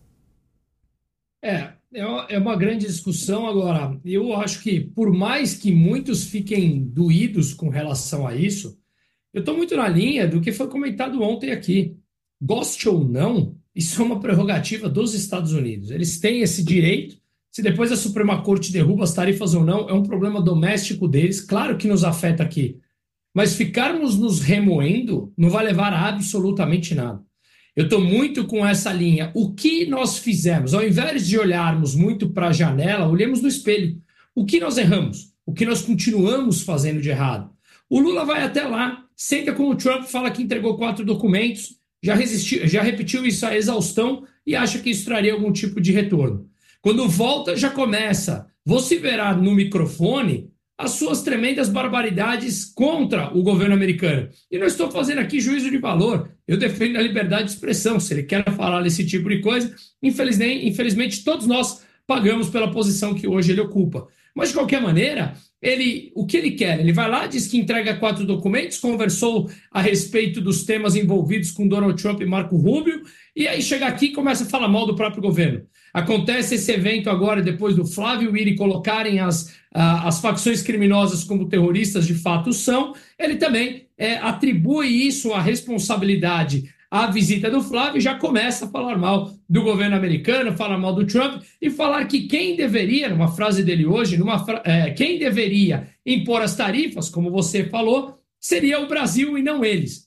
É, é uma grande discussão. Agora, eu acho que por mais que muitos fiquem doídos com relação a isso, eu estou muito na linha do que foi comentado ontem aqui. Goste ou não, isso é uma prerrogativa dos Estados Unidos. Eles têm esse direito. Se depois a Suprema Corte derruba as tarifas ou não, é um problema doméstico deles. Claro que nos afeta aqui. Mas ficarmos nos remoendo não vai levar a absolutamente nada. Eu estou muito com essa linha. O que nós fizemos? Ao invés de olharmos muito para a janela, olhemos no espelho. O que nós erramos? O que nós continuamos fazendo de errado? O Lula vai até lá, senta com o Trump, fala que entregou quatro documentos, já, resistiu, já repetiu isso à exaustão e acha que isso traria algum tipo de retorno. Quando volta, já começa, vociferar no microfone as suas tremendas barbaridades contra o governo americano. E não estou fazendo aqui juízo de valor, eu defendo a liberdade de expressão. Se ele quer falar desse tipo de coisa, infelizmente, infelizmente todos nós pagamos pela posição que hoje ele ocupa. Mas, de qualquer maneira, ele, o que ele quer? Ele vai lá, diz que entrega quatro documentos, conversou a respeito dos temas envolvidos com Donald Trump e Marco Rubio, e aí chega aqui e começa a falar mal do próprio governo. Acontece esse evento agora, depois do Flávio e Iri colocarem as, uh, as facções criminosas como terroristas de fato são, ele também é, atribui isso, a responsabilidade à visita do Flávio, e já começa a falar mal do governo americano, falar mal do Trump, e falar que quem deveria, numa frase dele hoje, numa, é, quem deveria impor as tarifas, como você falou, seria o Brasil e não eles.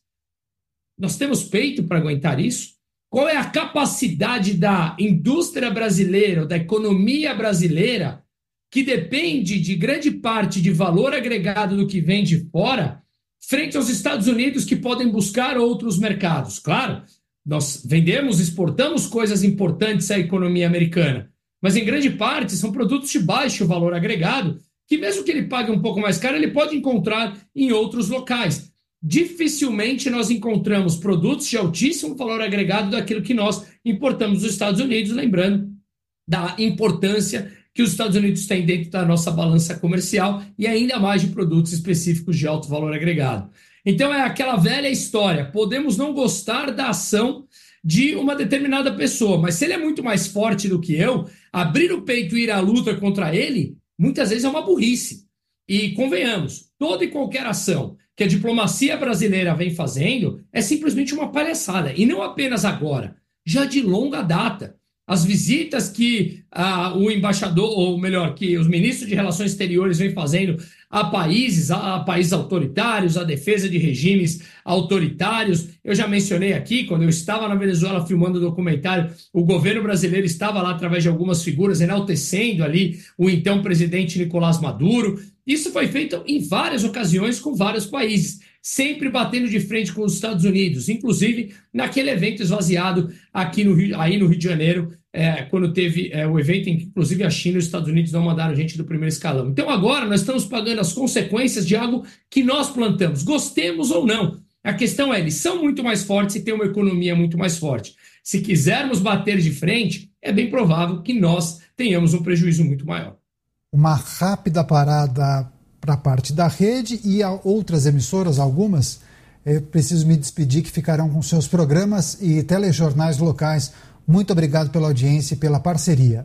Nós temos peito para aguentar isso? Qual é a capacidade da indústria brasileira, da economia brasileira, que depende de grande parte de valor agregado do que vem de fora, frente aos Estados Unidos, que podem buscar outros mercados? Claro, nós vendemos, exportamos coisas importantes à economia americana, mas em grande parte são produtos de baixo valor agregado, que mesmo que ele pague um pouco mais caro, ele pode encontrar em outros locais. Dificilmente nós encontramos produtos de altíssimo valor agregado daquilo que nós importamos dos Estados Unidos, lembrando da importância que os Estados Unidos têm dentro da nossa balança comercial, e ainda mais de produtos específicos de alto valor agregado. Então é aquela velha história, podemos não gostar da ação de uma determinada pessoa, mas se ele é muito mais forte do que eu, abrir o peito e ir à luta contra ele, muitas vezes é uma burrice. E convenhamos, toda e qualquer ação que a diplomacia brasileira vem fazendo é simplesmente uma palhaçada, e não apenas agora, já de longa data. As visitas que ah, o embaixador, ou melhor, que os ministros de Relações Exteriores vêm fazendo a países, a, a países autoritários, a defesa de regimes autoritários. Eu já mencionei aqui, quando eu estava na Venezuela filmando o documentário, o governo brasileiro estava lá através de algumas figuras enaltecendo ali o então presidente Nicolás Maduro. Isso foi feito em várias ocasiões com vários países, sempre batendo de frente com os Estados Unidos, inclusive naquele evento esvaziado aqui no Rio, aí no Rio de Janeiro, é, quando teve é, o evento em que, inclusive, a China e os Estados Unidos não mandaram gente do primeiro escalão. Então, agora, nós estamos pagando as consequências de algo que nós plantamos, gostemos ou não. A questão é, eles são muito mais fortes e têm uma economia muito mais forte. Se quisermos bater de frente, é bem provável que nós tenhamos um prejuízo muito maior. Uma rápida parada para a parte da rede e a outras emissoras, algumas. Eu preciso me despedir, que ficarão com seus programas e telejornais locais. Muito obrigado pela audiência e pela parceria.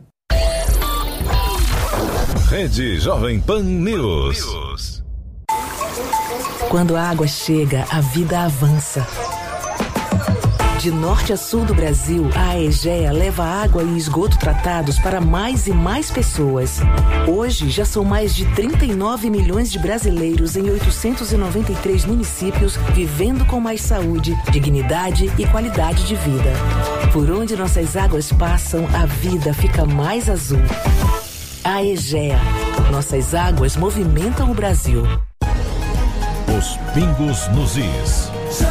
Rede Jovem Pan News. Quando a água chega, a vida avança. De norte a sul do Brasil, a Aegea leva água e esgoto tratados para mais e mais pessoas. Hoje, já são mais de trinta e nove milhões de brasileiros em oitocentos e noventa e três municípios vivendo com mais saúde, dignidade e qualidade de vida. Por onde nossas águas passam, a vida fica mais azul. Aegea. Nossas águas movimentam o Brasil. Os pingos nos is.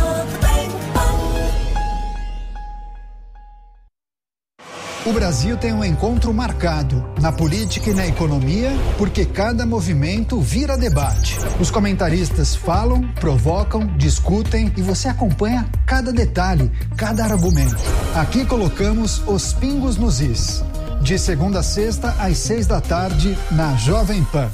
O Brasil tem um encontro marcado na política e na economia, porque cada movimento vira debate. Os comentaristas falam, provocam, discutem e você acompanha cada detalhe, cada argumento. Aqui colocamos os pingos nos is. De segunda a sexta, às seis da tarde, na Jovem Pan.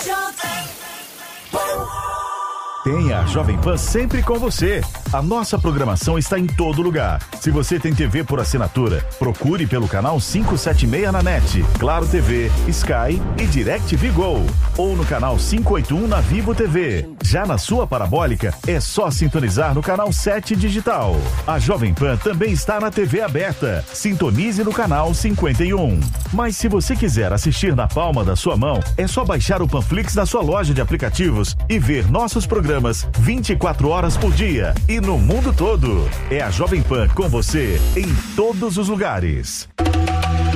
Tenha a Jovem Pan sempre com você. A nossa programação está em todo lugar. Se você tem T V por assinatura, procure pelo canal quinhentos e setenta e seis na NET, Claro T V, Sky e DirecTV Go. Ou no canal quinhentos e oitenta e um na Vivo T V. Já na sua parabólica, é só sintonizar no canal sete Digital. A Jovem Pan também está na T V aberta. Sintonize no canal cinquenta e um. Mas se você quiser assistir na palma da sua mão, é só baixar o Panflix na sua loja de aplicativos e ver nossos programas vinte e quatro horas por dia e no mundo todo. É a Jovem Pan com você em todos os lugares.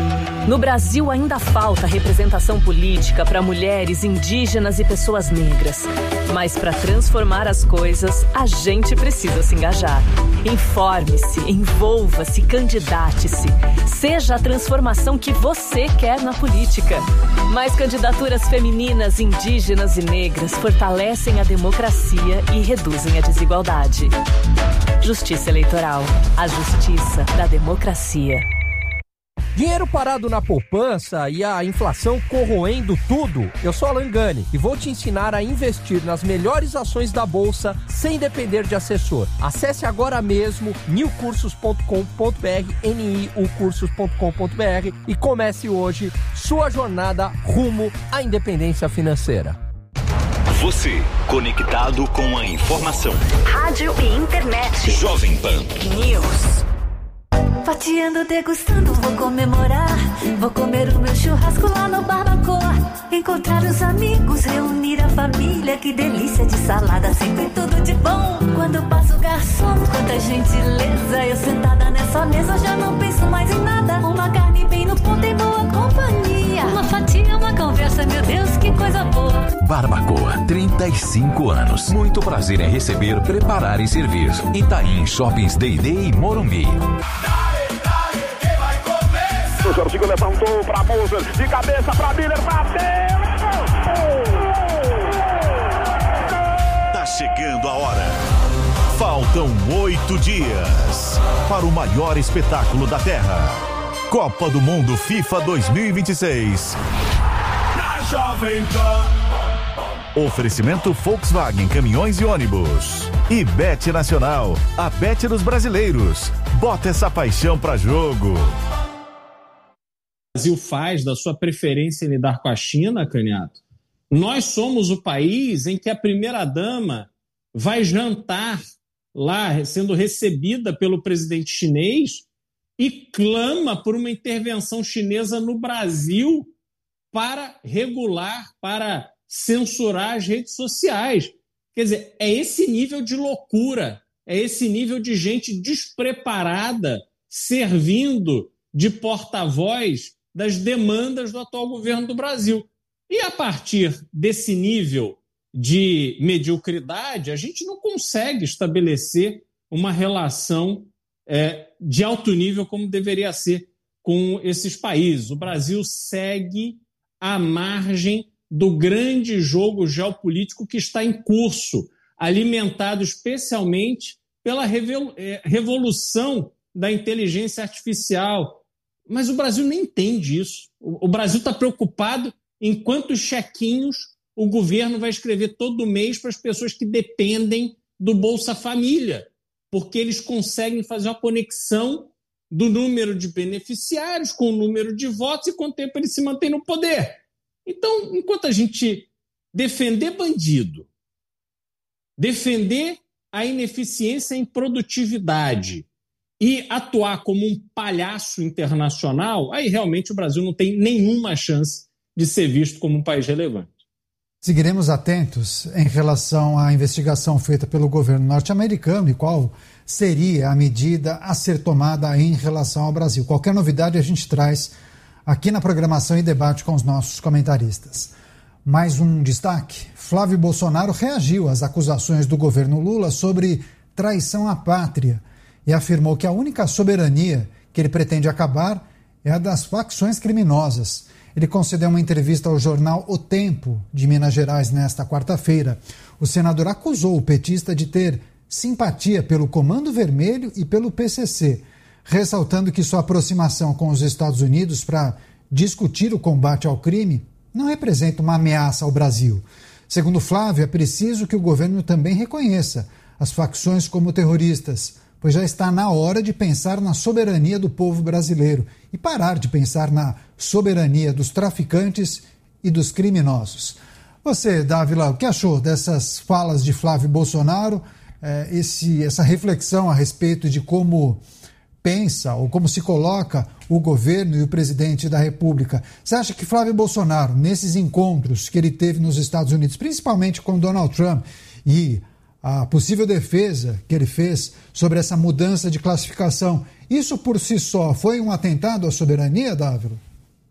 No Brasil ainda falta representação política para mulheres, indígenas e pessoas negras. Mas para transformar as coisas, a gente precisa se engajar. Informe-se, envolva-se, candidate-se. Seja a transformação que você quer na política. Mais candidaturas femininas, indígenas e negras fortalecem a democracia e reduzem a desigualdade. Justiça Eleitoral. A justiça da democracia. Dinheiro parado na poupança e a inflação corroendo tudo? Eu sou Alan Gani e vou te ensinar a investir nas melhores ações da Bolsa sem depender de assessor. Acesse agora mesmo new cursos ponto com ponto b r, n i u cursos ponto com ponto b r e comece hoje sua jornada rumo à independência financeira. Você, conectado com a informação. Rádio e internet. Jovem Pan News. Fatiando, degustando, vou comemorar. Vou comer o meu churrasco lá no Barbacoa. Encontrar os amigos, reunir a família. Que delícia de salada, sempre tudo de bom. Quando passa o garçom, quanta gentileza. Eu sentada nessa mesa já não penso mais em nada. Uma carne bem no ponto em boa companhia. Uma fatia, uma conversa, meu Deus, que coisa boa. Barbacoa, trinta e cinco anos. Muito prazer em receber, preparar e servir. Itaim Shoppings D e D e Morumbi. O Jorginho levantou para Moser, de cabeça para Miller, bateu! Tá chegando a hora. Faltam oito dias para o maior espetáculo da Terra. Copa do Mundo FIFA dois mil e vinte e seis. Na Jovem Pan. Oferecimento Volkswagen Caminhões e Ônibus. E Bet Nacional, a Bet dos brasileiros. Bota essa paixão pra jogo. O Brasil faz da sua preferência em lidar com a China, Caniato? Nós somos o país em que a primeira-dama vai jantar lá, sendo recebida pelo presidente chinês, e clama por uma intervenção chinesa no Brasil para regular, para censurar as redes sociais. Quer dizer, é esse nível de loucura, é esse nível de gente despreparada servindo de porta-voz das demandas do atual governo do Brasil. E a partir desse nível de mediocridade, a gente não consegue estabelecer uma relação é, de alto nível como deveria ser com esses países. O Brasil segue à margem do grande jogo geopolítico que está em curso, alimentado especialmente pela revolução da inteligência artificial. Mas o Brasil nem entende isso. O Brasil está preocupado em quantos chequinhos o governo vai escrever todo mês para as pessoas que dependem do Bolsa Família, porque eles conseguem fazer uma conexão do número de beneficiários com o número de votos e quanto tempo ele se mantém no poder. Então, enquanto a gente defender bandido, defender a ineficiência em produtividade e atuar como um palhaço internacional, aí realmente o Brasil não tem nenhuma chance de ser visto como um país relevante. Seguiremos atentos em relação à investigação feita pelo governo norte-americano e qual seria a medida a ser tomada em relação ao Brasil. Qualquer novidade a gente traz aqui na programação e debate com os nossos comentaristas. Mais um destaque: Flávio Bolsonaro reagiu às acusações do governo Lula sobre traição à pátria e afirmou que a única soberania que ele pretende acabar é a das facções criminosas. Ele concedeu uma entrevista ao jornal O Tempo, de Minas Gerais, nesta quarta-feira. O senador acusou o petista de ter simpatia pelo Comando Vermelho e pelo P C C, ressaltando que sua aproximação com os Estados Unidos para discutir o combate ao crime não representa uma ameaça ao Brasil. Segundo Flávio, é preciso que o governo também reconheça as facções como terroristas, pois já está na hora de pensar na soberania do povo brasileiro e parar de pensar na soberania dos traficantes e dos criminosos. Você, Dávila, o que achou dessas falas de Flávio Bolsonaro, eh, esse, essa reflexão a respeito de como pensa ou como se coloca o governo e o presidente da República? Você acha que Flávio Bolsonaro, nesses encontros que ele teve nos Estados Unidos, principalmente com Donald Trump, e a possível defesa que ele fez sobre essa mudança de classificação, isso por si só foi um atentado à soberania, Dávila?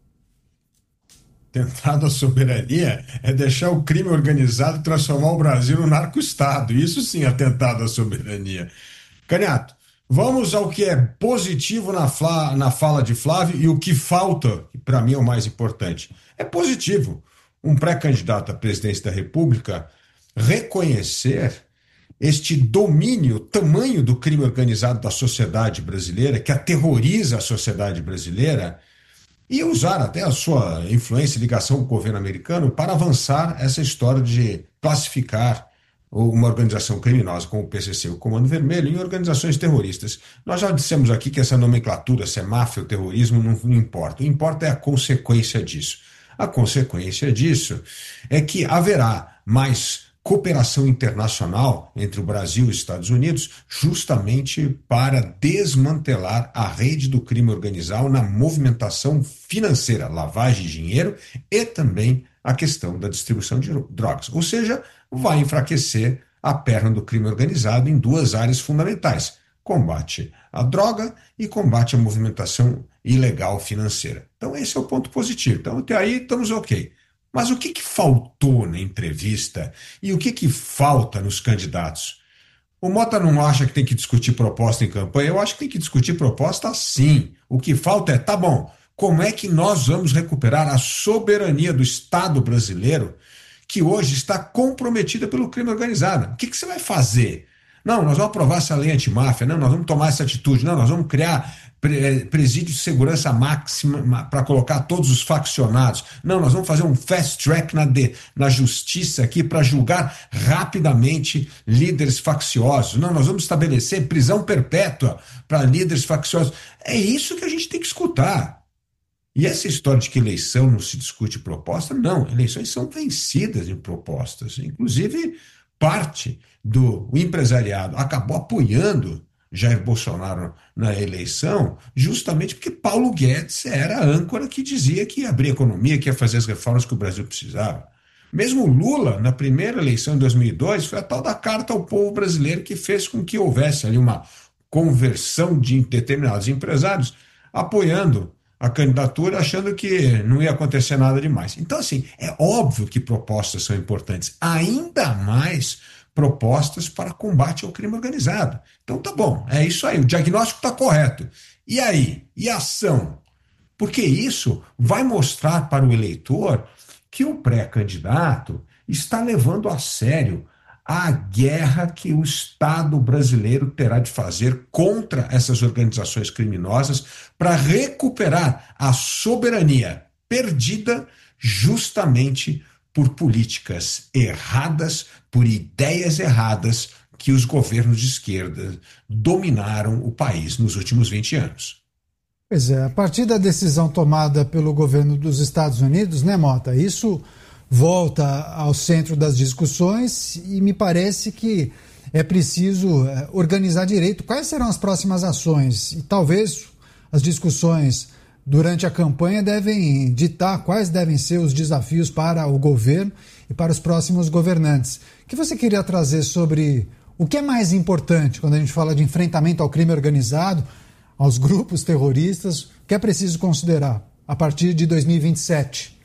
Atentado à soberania é deixar o crime organizado transformar o Brasil no narco-estado. Isso sim é atentado à soberania. Canhato, vamos ao que é positivo na, fla, na fala de Flávio e o que falta, que para mim é o mais importante. É positivo um pré-candidato à presidência da República reconhecer este domínio, tamanho do crime organizado da sociedade brasileira, que aterroriza a sociedade brasileira, e usar até a sua influência e ligação com o governo americano para avançar essa história de classificar uma organização criminosa como o P C C, o Comando Vermelho, em organizações terroristas. Nós já dissemos aqui que essa nomenclatura, se é máfia ou terrorismo, não, não importa. O que importa é a consequência disso. A consequência disso é que haverá mais cooperação internacional entre o Brasil e os Estados Unidos, justamente para desmantelar a rede do crime organizado na movimentação financeira, lavagem de dinheiro e também a questão da distribuição de drogas. Ou seja, vai enfraquecer a perna do crime organizado em duas áreas fundamentais: combate à droga e combate à movimentação ilegal financeira. Então esse é o ponto positivo. Então até aí estamos ok. Mas o que, que faltou na entrevista e o que, que falta nos candidatos? O Mota não acha que tem que discutir proposta em campanha? Eu acho que tem que discutir proposta sim. O que falta é, tá bom, como é que nós vamos recuperar a soberania do Estado brasileiro, que hoje está comprometida pelo crime organizado? O que, que você vai fazer? Não, nós vamos aprovar essa lei antimáfia, não, nós vamos tomar essa atitude, não, nós vamos criar presídio de segurança máxima para colocar todos os faccionados. Não, nós vamos fazer um fast track na, de, na justiça aqui para julgar rapidamente líderes facciosos. Não, nós vamos estabelecer prisão perpétua para líderes facciosos. É isso que a gente tem que escutar. E essa história de que eleição não se discute proposta, não, eleições são vencidas em propostas. Inclusive, parte do empresariado acabou apoiando Jair Bolsonaro na eleição, justamente porque Paulo Guedes era a âncora que dizia que ia abrir a economia, que ia fazer as reformas que o Brasil precisava. Mesmo Lula, na primeira eleição em dois mil e dois, foi a tal da carta ao povo brasileiro que fez com que houvesse ali uma conversão de determinados empresários apoiando a candidatura, achando que não ia acontecer nada demais. Então, assim, é óbvio que propostas são importantes, ainda mais propostas para combate ao crime organizado. Então tá bom, é isso aí, o diagnóstico está correto. E aí? E a ação? Porque isso vai mostrar para o eleitor que o pré-candidato está levando a sério a guerra que o Estado brasileiro terá de fazer contra essas organizações criminosas para recuperar a soberania perdida justamente por políticas erradas, por ideias erradas que os governos de esquerda dominaram o país nos últimos vinte anos. Pois é, a partir da decisão tomada pelo governo dos Estados Unidos, né, Mota, isso volta ao centro das discussões e me parece que é preciso organizar direito quais serão as próximas ações e talvez as discussões durante a campanha devem ditar quais devem ser os desafios para o governo e para os próximos governantes. O que você queria trazer sobre o que é mais importante quando a gente fala de enfrentamento ao crime organizado, aos grupos terroristas, o que é preciso considerar a partir de dois mil e vinte e sete?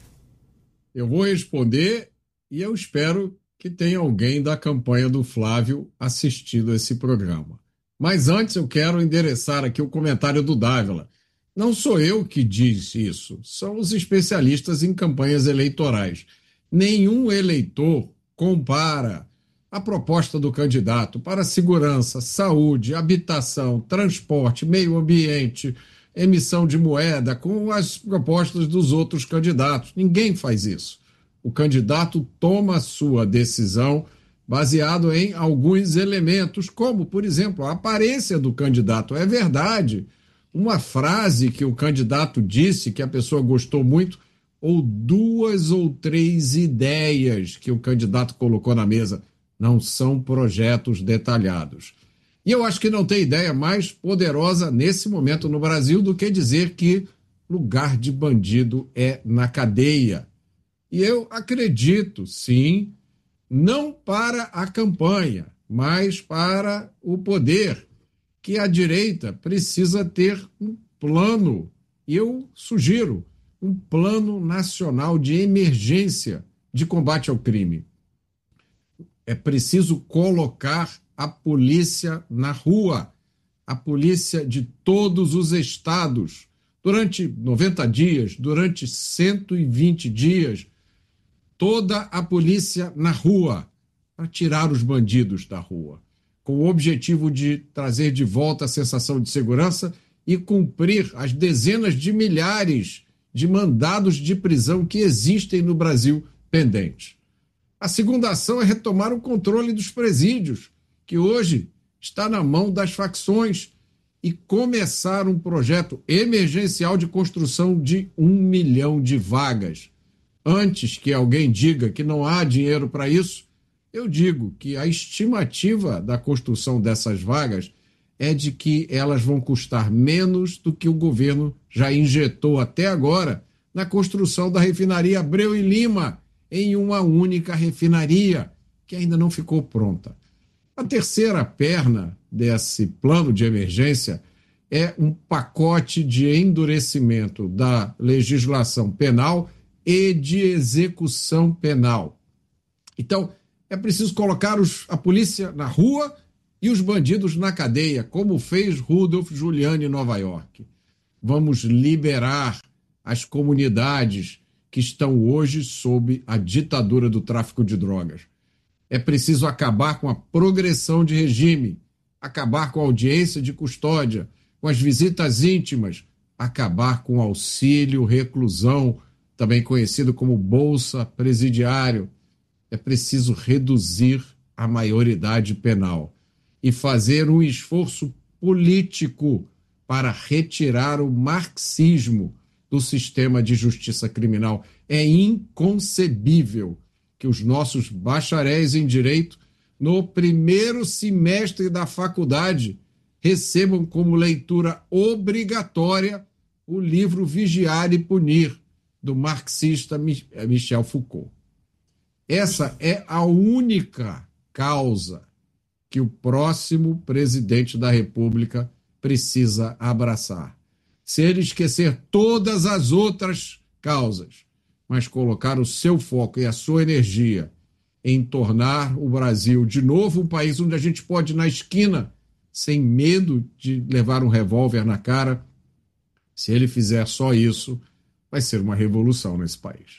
Eu vou responder e eu espero que tenha alguém da campanha do Flávio assistindo esse programa. Mas antes eu quero endereçar aqui o comentário do Dávila. Não sou eu que diz isso, são os especialistas em campanhas eleitorais. Nenhum eleitor compara a proposta do candidato para segurança, saúde, habitação, transporte, meio ambiente, emissão de moeda com as propostas dos outros candidatos. Ninguém faz isso. O candidato toma a sua decisão baseado em alguns elementos, como, por exemplo, a aparência do candidato. É verdade. Uma frase que o candidato disse que a pessoa gostou muito, ou duas ou três ideias que o candidato colocou na mesa, não são projetos detalhados. E eu acho que não tem ideia mais poderosa nesse momento no Brasil do que dizer que lugar de bandido é na cadeia. E eu acredito, sim, não para a campanha, mas para o poder, que a direita precisa ter um plano. E eu sugiro um plano nacional de emergência de combate ao crime. É preciso colocar a polícia na rua, a polícia de todos os estados, durante noventa dias, durante cento e vinte dias, toda a polícia na rua, para tirar os bandidos da rua, com o objetivo de trazer de volta a sensação de segurança e cumprir as dezenas de milhares de mandados de prisão que existem no Brasil pendentes. A segunda ação é retomar o controle dos presídios, que hoje está na mão das facções, e começar um projeto emergencial de construção de um milhão de vagas. Antes que alguém diga que não há dinheiro para isso, eu digo que a estimativa da construção dessas vagas é de que elas vão custar menos do que o governo já injetou até agora na construção da refinaria Abreu e Lima, em uma única refinaria, que ainda não ficou pronta. A terceira perna desse plano de emergência é um pacote de endurecimento da legislação penal e de execução penal. Então, é preciso colocar os, a polícia na rua e os bandidos na cadeia, como fez Rudolph Giuliani em Nova York. Vamos liberar as comunidades que estão hoje sob a ditadura do tráfico de drogas. É preciso acabar com a progressão de regime, acabar com a audiência de custódia, com as visitas íntimas, acabar com o auxílio reclusão, também conhecido como bolsa presidiário. É preciso reduzir a maioridade penal e fazer um esforço político para retirar o marxismo do sistema de justiça criminal. É inconcebível que os nossos bacharéis em direito, no primeiro semestre da faculdade, recebam como leitura obrigatória o livro Vigiar e Punir, do marxista Michel Foucault. Essa é a única causa que o próximo presidente da República precisa abraçar. Se ele esquecer todas as outras causas, mas colocar o seu foco e a sua energia em tornar o Brasil de novo um país onde a gente pode ir na esquina sem medo de levar um revólver na cara, se ele fizer só isso, vai ser uma revolução nesse país.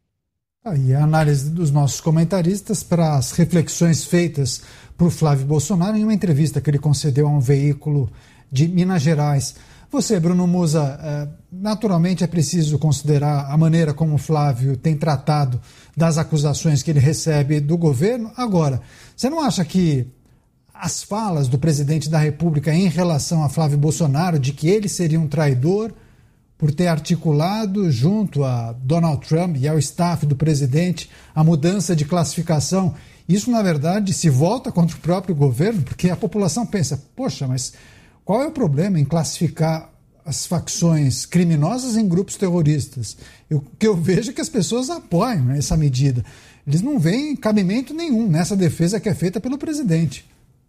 Aí a análise dos nossos comentaristas para as reflexões feitas por Flávio Bolsonaro em uma entrevista que ele concedeu a um veículo de Minas Gerais. Você, Bruno Musa, naturalmente é preciso considerar a maneira como o Flávio tem tratado das acusações que ele recebe do governo. Agora, você não acha que as falas do presidente da República em relação a Flávio Bolsonaro, de que ele seria um traidor por ter articulado junto a Donald Trump e ao staff do presidente a mudança de classificação, isso, na verdade, se volta contra o próprio governo, porque a população pensa, poxa, mas qual é o problema em classificar as facções criminosas em grupos terroristas? O que eu vejo é que as pessoas apoiam essa medida. Eles não veem cabimento nenhum nessa defesa que é feita pelo presidente.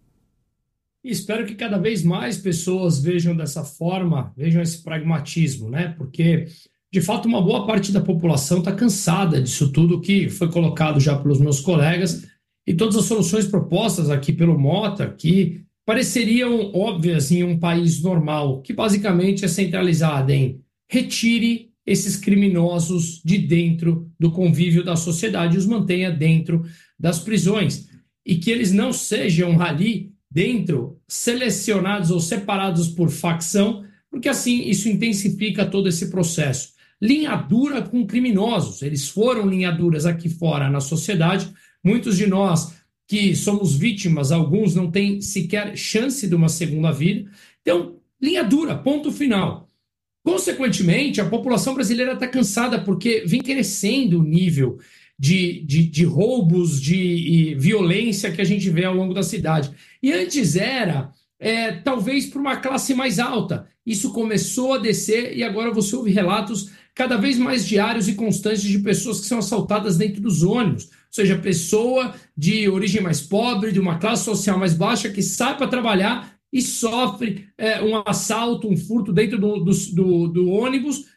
E espero que cada vez mais pessoas vejam dessa forma, vejam esse pragmatismo, né? Porque, de fato, uma boa parte da população está cansada disso tudo que foi colocado já pelos meus colegas e todas as soluções propostas aqui pelo Mota, que pareceriam óbvias em um país normal, que basicamente é centralizada em retire esses criminosos de dentro do convívio da sociedade e os mantenha dentro das prisões. E que eles não sejam ali dentro selecionados ou separados por facção, porque assim isso intensifica todo esse processo. Linha dura com criminosos, eles foram linha duras aqui fora na sociedade, muitos de nós que somos vítimas, alguns não têm sequer chance de uma segunda vida. Então, linha dura, ponto final. Consequentemente, a população brasileira está cansada porque vem crescendo o nível de, de, de roubos, de violência que a gente vê ao longo da cidade. E antes era, é, talvez, para uma classe mais alta. Isso começou a descer e agora você ouve relatos cada vez mais diários e constantes de pessoas que são assaltadas dentro dos ônibus. Ou seja, pessoa de origem mais pobre, de uma classe social mais baixa, que sai para trabalhar e sofre é, um assalto, um furto dentro do, do, do, do ônibus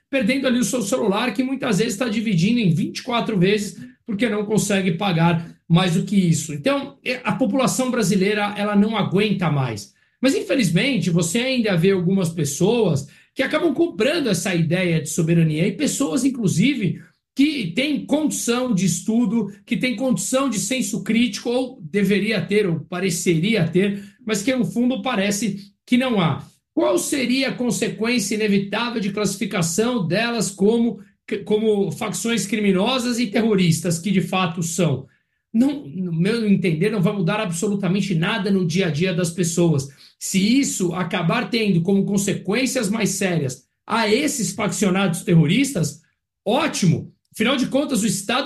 perdendo ali o seu celular, que muitas vezes está dividindo em vinte e quatro vezes, porque não consegue pagar mais do que isso. Então, a população brasileira, ela não aguenta mais. Mas, infelizmente, você ainda vê algumas pessoas que acabam comprando essa ideia de soberania, e pessoas, inclusive, que têm condição de estudo, que têm condição de senso crítico, ou deveria ter, ou pareceria ter, mas que, no fundo, parece que não há. Qual seria a consequência inevitável de classificação delas como, como facções criminosas e terroristas, que de fato são? Não, no meu entender, não vai mudar absolutamente nada no dia a dia das pessoas. Se isso acabar tendo como consequências mais sérias a esses faccionados terroristas, ótimo. Afinal de contas, o Estado